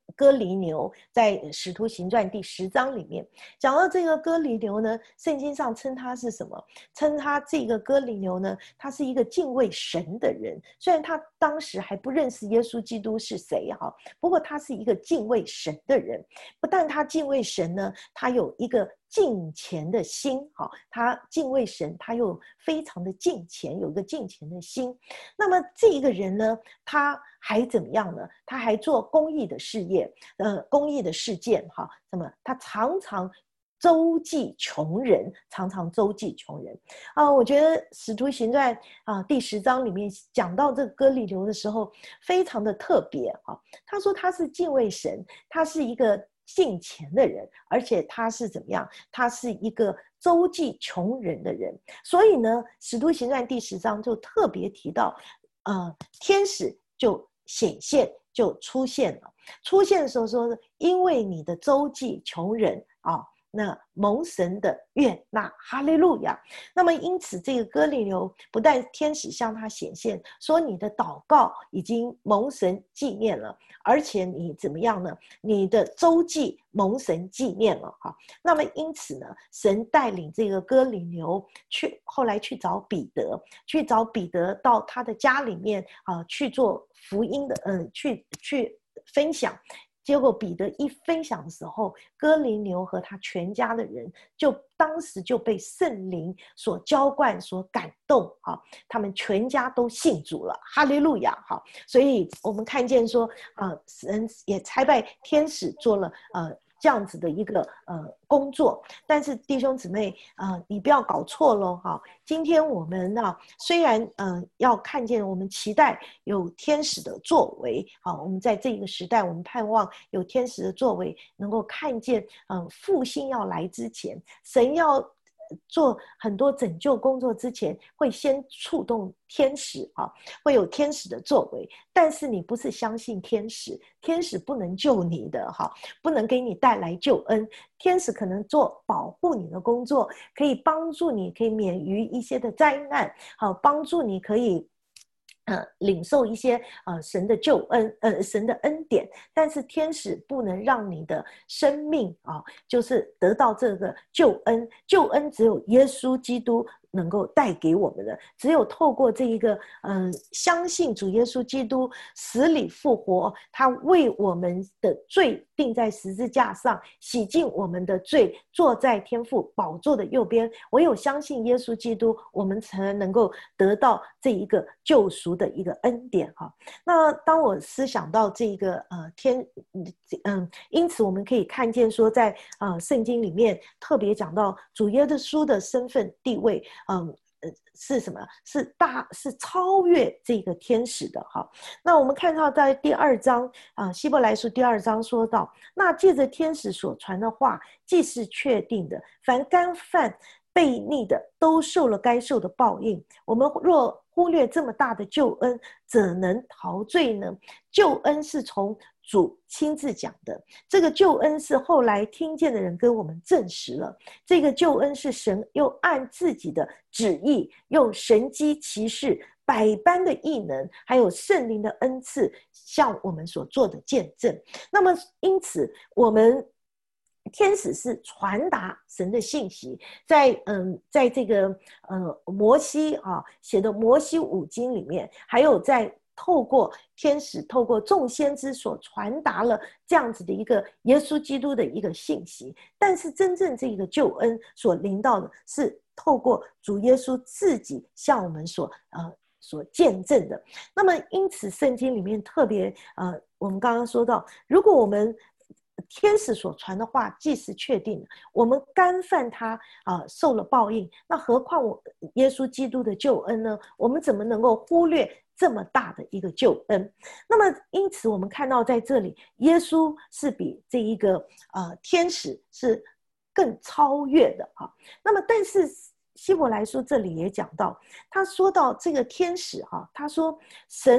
哥尼流，在使徒行传第十章里面讲到这个哥尼流呢，圣经上称他是什么？称他这个哥尼流呢，他是一个敬畏神的人。虽然他当时还不认识耶稣基督是谁哈，不过他是一个敬畏神的人。不但他敬畏神呢，他有一个敬虔的心，他敬畏神，他又非常的敬虔，有一个敬虔的心。那么这一个人呢，他还怎么样呢？他还做公益的事业，呃，公益的事件，哈，那么他常常周济穷人，常常周济穷人啊。我觉得《使徒行传》啊第十章里面讲到这个哥尼流的时候，非常的特别啊。他说他是敬畏神，他是一个敬虔的人，而且他是怎么样？他是一个周济穷人的人。所以呢，《使徒行传》第十章就特别提到，呃，天使就显现，就出现了。出现的时候说，因为你的周济穷人啊，那蒙神的悦纳，哈利路亚。那么因此这个哥尼流不但天使向他显现，说你的祷告已经蒙神纪念了，而且你怎么样呢？你的周济蒙神纪念了哈。那么因此呢，神带领这个哥尼流去，后来去找彼得，去找彼得到他的家里面啊，去做福音的，嗯、呃，去去分享。结果彼得一分享的时候，哥尼流和他全家的人就当时就被圣灵所浇灌、所感动啊，他们全家都信主了，哈利路亚！哈，所以我们看见说啊，神也差派天使做了呃这样子的一个呃工作。但是弟兄姊妹啊、呃，你不要搞错咯哈。今天我们啊，虽然呃要看见，我们期待有天使的作为啊，我们在这个时代，我们盼望有天使的作为，能够看见嗯、呃、复兴要来之前，神要做很多拯救工作之前，会先触动天使啊，会有天使的作为。但是你不是相信天使，天使不能救你的哈，不能给你带来救恩。天使可能做保护你的工作，可以帮助你，可以免于一些的灾难，好，帮助你可以呃，领受一些呃神的救恩，呃神的恩典。但是天使不能让你的生命啊，就是得到这个救恩。救恩只有耶稣基督能够带给我们的，只有透过这一个嗯、呃，相信主耶稣基督死里复活，他为我们的罪钉在十字架上，洗净我们的罪，坐在天父宝座的右边。唯有相信耶稣基督，我们才能够得到这一个救赎的一个恩典哈。那当我思想到这个呃天嗯，因此我们可以看见说在，在呃圣经里面特别讲到主耶稣的身份地位。嗯，是什么？是大，是超越这个天使的哈。那我们看到在第二章啊、呃，希伯来书第二章说到，那借着天使所传的话，既是确定的，凡干犯悖逆的，都受了该受的报应。我们若忽略这么大的救恩，怎能逃罪呢？救恩是从主亲自讲的，这个救恩是后来听见的人跟我们证实了。这个救恩是神又按自己的旨意，用神机骑士百般的异能，还有圣灵的恩赐，向我们所做的见证。那么因此我们天使是传达神的信息，在嗯，在这个呃摩西啊写的摩西五经里面，还有在透过天使，透过众先知所传达了这样子的一个耶稣基督的一个信息。但是真正这个救恩所临到的是透过主耶稣自己向我们所呃所见证的。那么因此圣经里面特别呃我们刚刚说到，如果我们天使所传的话既是确定的，我们干犯他啊、呃、受了报应，那何况我耶稣基督的救恩呢？我们怎么能够忽略这么大的一个救恩？那么因此我们看到在这里，耶稣是比这一个呃天使是更超越的哈。那么但是希伯来书这里也讲到，他说到这个天使哈，他说神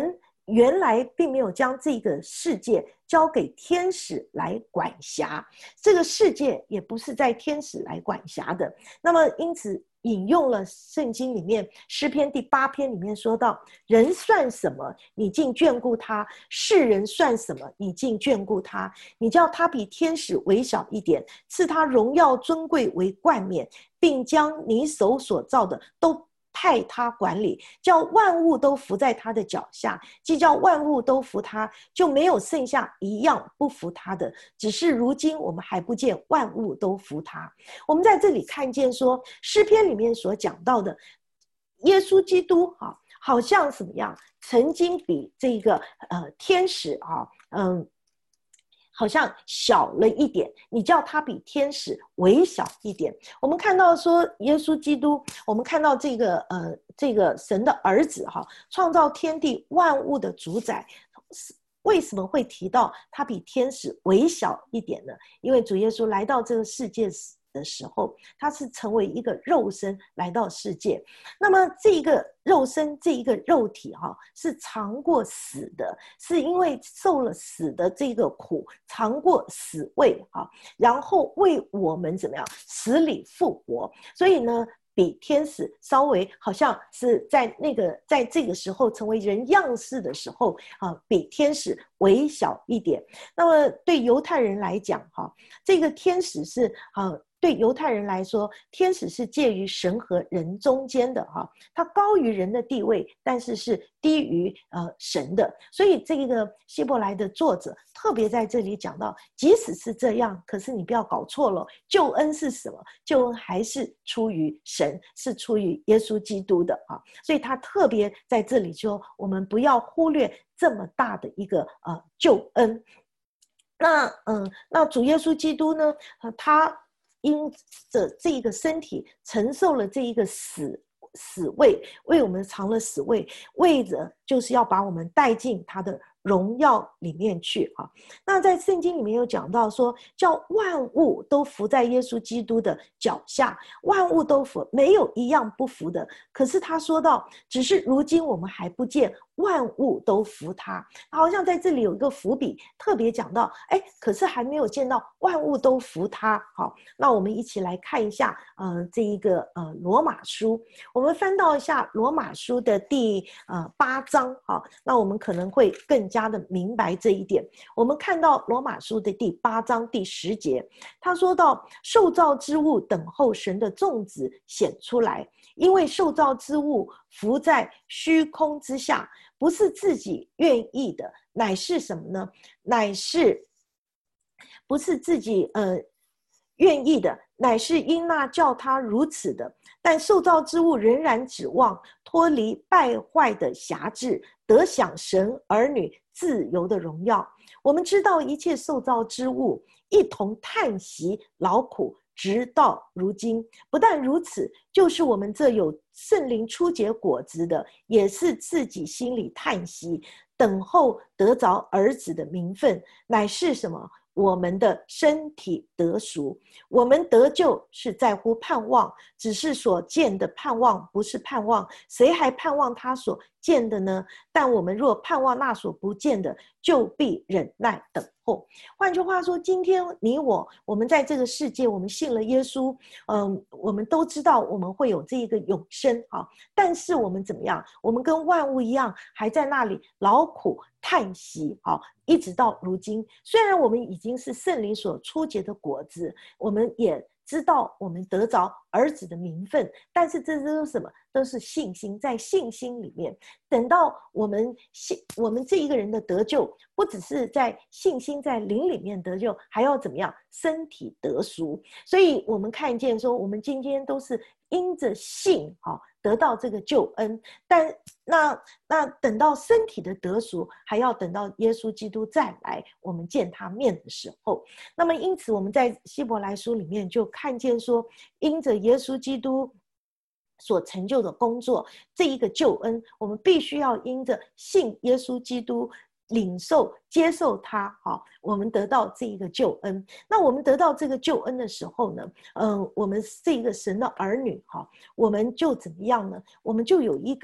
原来并没有将这个世界交给天使来管辖，这个世界也不是在天使来管辖的。那么因此引用了圣经里面诗篇第八篇里面说到，人算什么你竟眷顾他，世人算什么你竟眷顾他，你叫他比天使微小一点，赐他荣耀尊贵为冠冕，并将你手所造的都派他管理，叫万物都服在他的脚下，既叫万物都服他，就没有剩下一样不服他的，只是如今我们还不见万物都服他。我们在这里看见说，诗篇里面所讲到的耶稣基督啊，好像怎么样，曾经比这个呃天使啊，嗯。好像小了一点，你叫他比天使微小一点。我们看到说耶稣基督，我们看到这个呃这个神的儿子哈，创造天地万物的主宰，为什么会提到他比天使微小一点呢？因为主耶稣来到这个世界的时候，他是成为一个肉身来到世界。那么这一个肉身，这一个肉体哈、啊，是尝过死的，是因为受了死的这个苦，尝过死味哈、啊，然后为我们怎么样死里复活。所以呢，比天使稍微好像是在那个在这个时候成为人样式的时候啊，比天使微小一点。那么对犹太人来讲哈、啊，这个天使是啊。对犹太人来说，天使是介于神和人中间的哈，它高于人的地位，但是是低于呃神的。所以这个希伯来的作者特别在这里讲到，即使是这样，可是你不要搞错了，救恩是什么？救恩还是出于神，是出于耶稣基督的啊。所以他特别在这里说，我们不要忽略这么大的一个呃救恩。那嗯，那主耶稣基督呢，呃、他。因着这一个身体承受了这一个死死位，为我们尝了死位，为着就是要把我们带进他的荣耀里面去啊。那在圣经里面有讲到说，叫万物都服在耶稣基督的脚下，万物都服，没有一样不服的。可是他说到，只是如今我们还不见万物都服他，好像在这里有一个伏笔，特别讲到，哎，可是还没有见到万物都服他。好，那我们一起来看一下，呃，这一个呃罗马书，我们翻到一下罗马书的第呃八章，好，那我们可能会更加的明白这一点。我们看到罗马书的第八章第十节，他说到，受造之物等候神的种子显出来，因为受造之物伏在虚空之下，不是自己愿意的，乃是什么呢？乃是不是自己呃愿意的，乃是因那叫他如此的。但受造之物仍然指望脱离败坏的辖制，得享神儿女自由的荣耀。我们知道一切受造之物一同叹息劳苦，直到如今。不但如此，就是我们这有圣灵初结果子的，也是自己心里叹息，等候得着儿子的名分，乃是什么？我们的身体得赎。我们得救是在乎盼望，只是所见的盼望不是盼望，谁还盼望他所见的呢？但我们若盼望那所不见的，就必忍耐等候。换句话说，今天你我我们在这个世界，我们信了耶稣，嗯，我们都知道我们会有这一个永生啊。但是我们怎么样？我们跟万物一样，还在那里劳苦叹息啊，一直到如今。虽然我们已经是圣灵所初结的果子，我们也知道我们得着儿子的名分，但是这都是什么？都是信心，在信心里面。等到我们信我们这一个人的得救，不只是在信心在灵里面得救，还要怎么样？身体得赎。所以我们看见说，我们今天都是因着信啊得到这个救恩，但那那等到身体的得赎，还要等到耶稣基督再来，我们见他面的时候。那么因此我们在希伯来书里面就看见说，因着耶稣基督所成就的工作，这一个救恩，我们必须要因着信耶稣基督，领受接受他，好，我们得到这一个救恩。那我们得到这个救恩的时候呢，嗯、呃，我们这个神的儿女，好，我们就怎么样呢？我们就有一个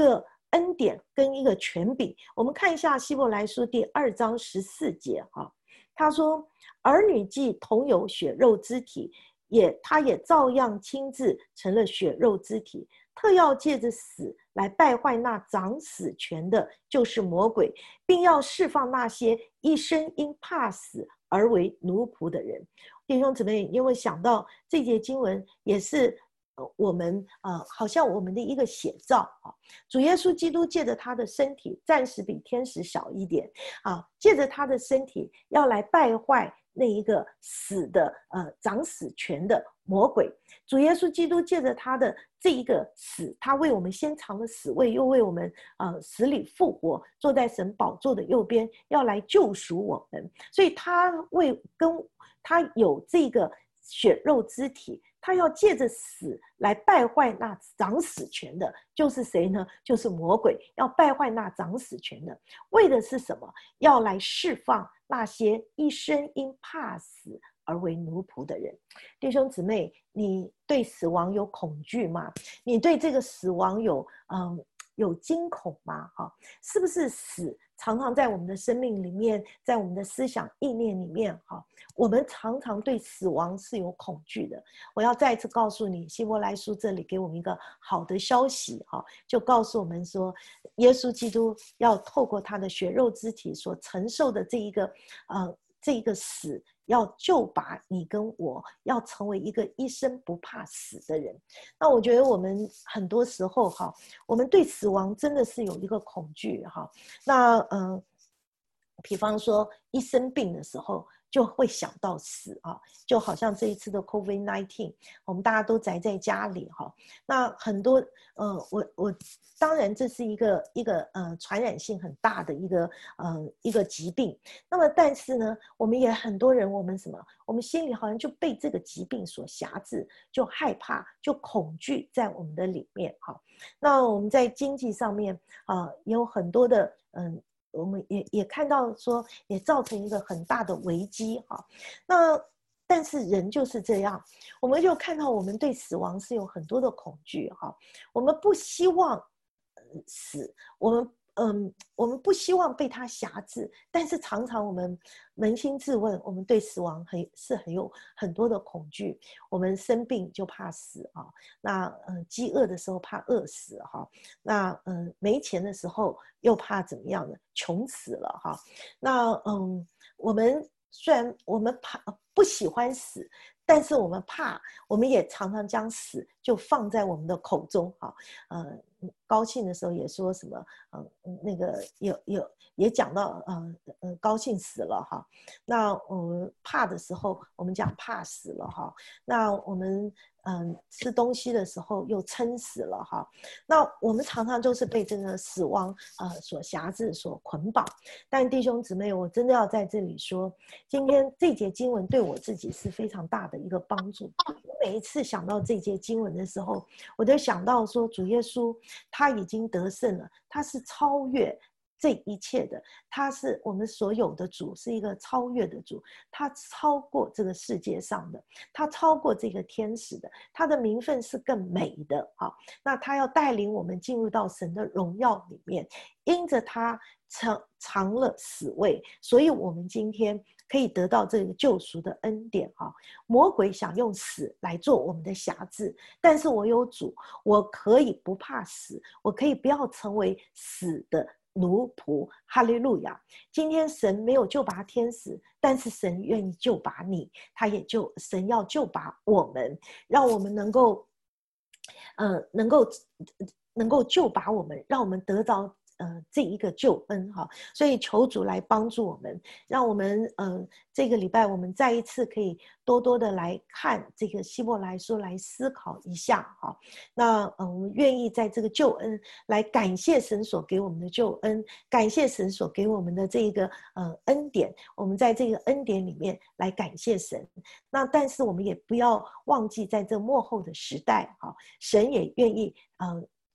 恩典跟一个权柄。我们看一下希伯来书第二章十四节哈，他说儿女既同有血肉之体，也他也照样亲自成了血肉之体，特要借着死来败坏那掌死权的，就是魔鬼，并要释放那些一生因怕死而为奴仆的人。弟兄姊妹，因为想到这节经文也是我们呃，好像我们的一个写照啊。主耶稣基督借着他的身体，暂时比天使小一点啊，借着他的身体要来败坏那一个死的呃掌死权的魔鬼。主耶稣基督借着他的这一个死，他为我们先尝了死味，又为我们呃死里复活，坐在神宝座的右边，要来救赎我们。所以他为跟他有这个血肉之体，他要借着死来败坏那掌死权的，就是谁呢？就是魔鬼，要败坏那掌死权的。为的是什么？要来释放那些一生因怕死而为奴仆的人。弟兄姊妹，你对死亡有恐惧吗？你对这个死亡有嗯有惊恐吗？哈，是不是死常常在我们的生命里面，在我们的思想意念里面，哈，我们常常对死亡是有恐惧的。我要再一次告诉你，希伯来书这里给我们一个好的消息，哈，就告诉我们说，耶稣基督要透过他的血肉之体所承受的这一个，呃，这一个死，要救拔你跟我，要成为一个一生不怕死的人。那我觉得我们很多时候哈，我们对死亡真的是有一个恐惧哈。那呃，比方说一生病的时候，就会想到死啊，就好像这一次的 COVID 十九， 我们大家都宅在家里哈。那很多呃，我我当然这是一个一个呃传染性很大的一个呃一个疾病。那么但是呢，我们也很多人，我们什么？我们心里好像就被这个疾病所辖制，就害怕，就恐惧在我们的里面哈。那我们在经济上面啊、呃，也有很多的嗯。我们也也看到说，也造成一个很大的危机哈。那但是人就是这样，我们就看到我们对死亡是有很多的恐惧哈。我们不希望死，我们嗯，我们不希望被它辖制，但是常常我们扪心自问，我们对死亡很是很有很多的恐惧。我们生病就怕死啊，那嗯，饥饿的时候怕饿死哈，那嗯，没钱的时候又怕怎么样呢？穷死了哈。那嗯，我们虽然我们怕不喜欢死，但是我们怕，我们也常常将死就放在我们的口中哈。呃，高兴的时候也说什么，嗯、呃，那个有有也讲到，呃呃，高兴死了哈。那我们怕的时候，我们讲怕死了哈。那我们嗯、呃、吃东西的时候又撑死了哈。那我们常常就是被这个死亡呃所辖制、所捆绑。但弟兄姊妹，我真的要在这里说，今天这节经文对我自己是非常大的一个帮助。我每一次想到这节经文的时候，我都想到说，主耶稣他已经得胜了，他是超越这一切的，他是我们所有的主，是一个超越的主，他超过这个世界上的，他超过这个天使的，他的名分是更美的啊。那他要带领我们进入到神的荣耀里面，因着他尝尝了死味，所以我们今天可以得到这个救赎的恩典啊。魔鬼想用死来做我们的辖制，但是我有主，我可以不怕死，我可以不要成为死的奴仆。哈利路亚！今天神没有救拔天使，但是神愿意救拔你，他也救神要救拔我们，让我们能够呃能够能够救拔我们，让我们得到呃，这一个救恩哈。所以求主来帮助我们，让我们呃这个礼拜我们再一次可以多多的来看这个希伯来书，来思考一下哈。那呃我们愿意在这个救恩来感谢神所给我们的救恩，感谢神所给我们的这个呃恩典，我们在这个恩典里面来感谢神。那但是我们也不要忘记，在这末后的时代哈，神也愿意呃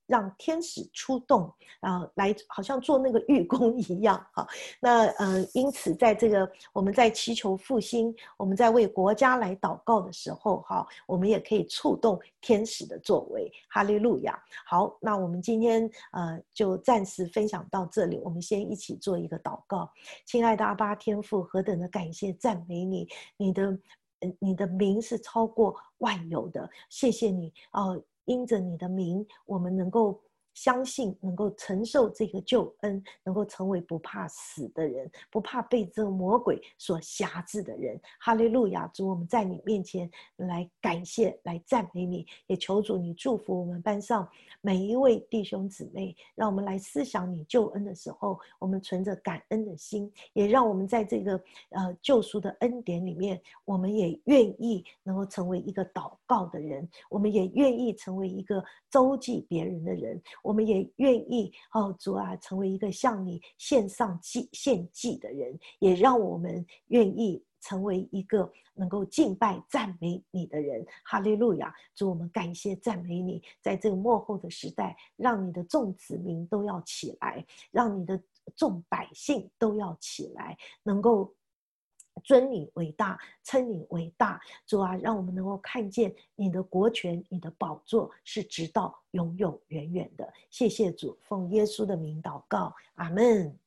让天使出动啊，来好像做那个御工一样哈。那呃，因此在这个我们在祈求复兴，我们在为国家来祷告的时候哈，我们也可以触动天使的作为。哈利路亚！好，那我们今天呃就暂时分享到这里，我们先一起做一个祷告。亲爱的阿爸天父，何等的感谢赞美你，你的你的名是超过万有的，谢谢你哦。因着你的名，我们能够相信，能够承受这个救恩，能够成为不怕死的人，不怕被这个魔鬼所辖制的人。哈利路亚！主，我们在你面前来感谢，来赞美你，也求主你祝福我们班上每一位弟兄姊妹，让我们来思想你救恩的时候，我们存着感恩的心，也让我们在这个呃救赎的恩典里面，我们也愿意能够成为一个祷告的人，我们也愿意成为一个周济别人的人，我们也愿意哦主啊，成为一个向你献上祭献祭的人，也让我们愿意成为一个能够敬拜赞美你的人。哈利路亚！主，我们感谢赞美你，在这个末后的时代，让你的众子民都要起来，让你的众百姓都要起来，能够尊你为大，称你为大。主啊，让我们能够看见你的国权，你的宝座是直到永永远远的。谢谢主，奉耶稣的名祷告，阿们。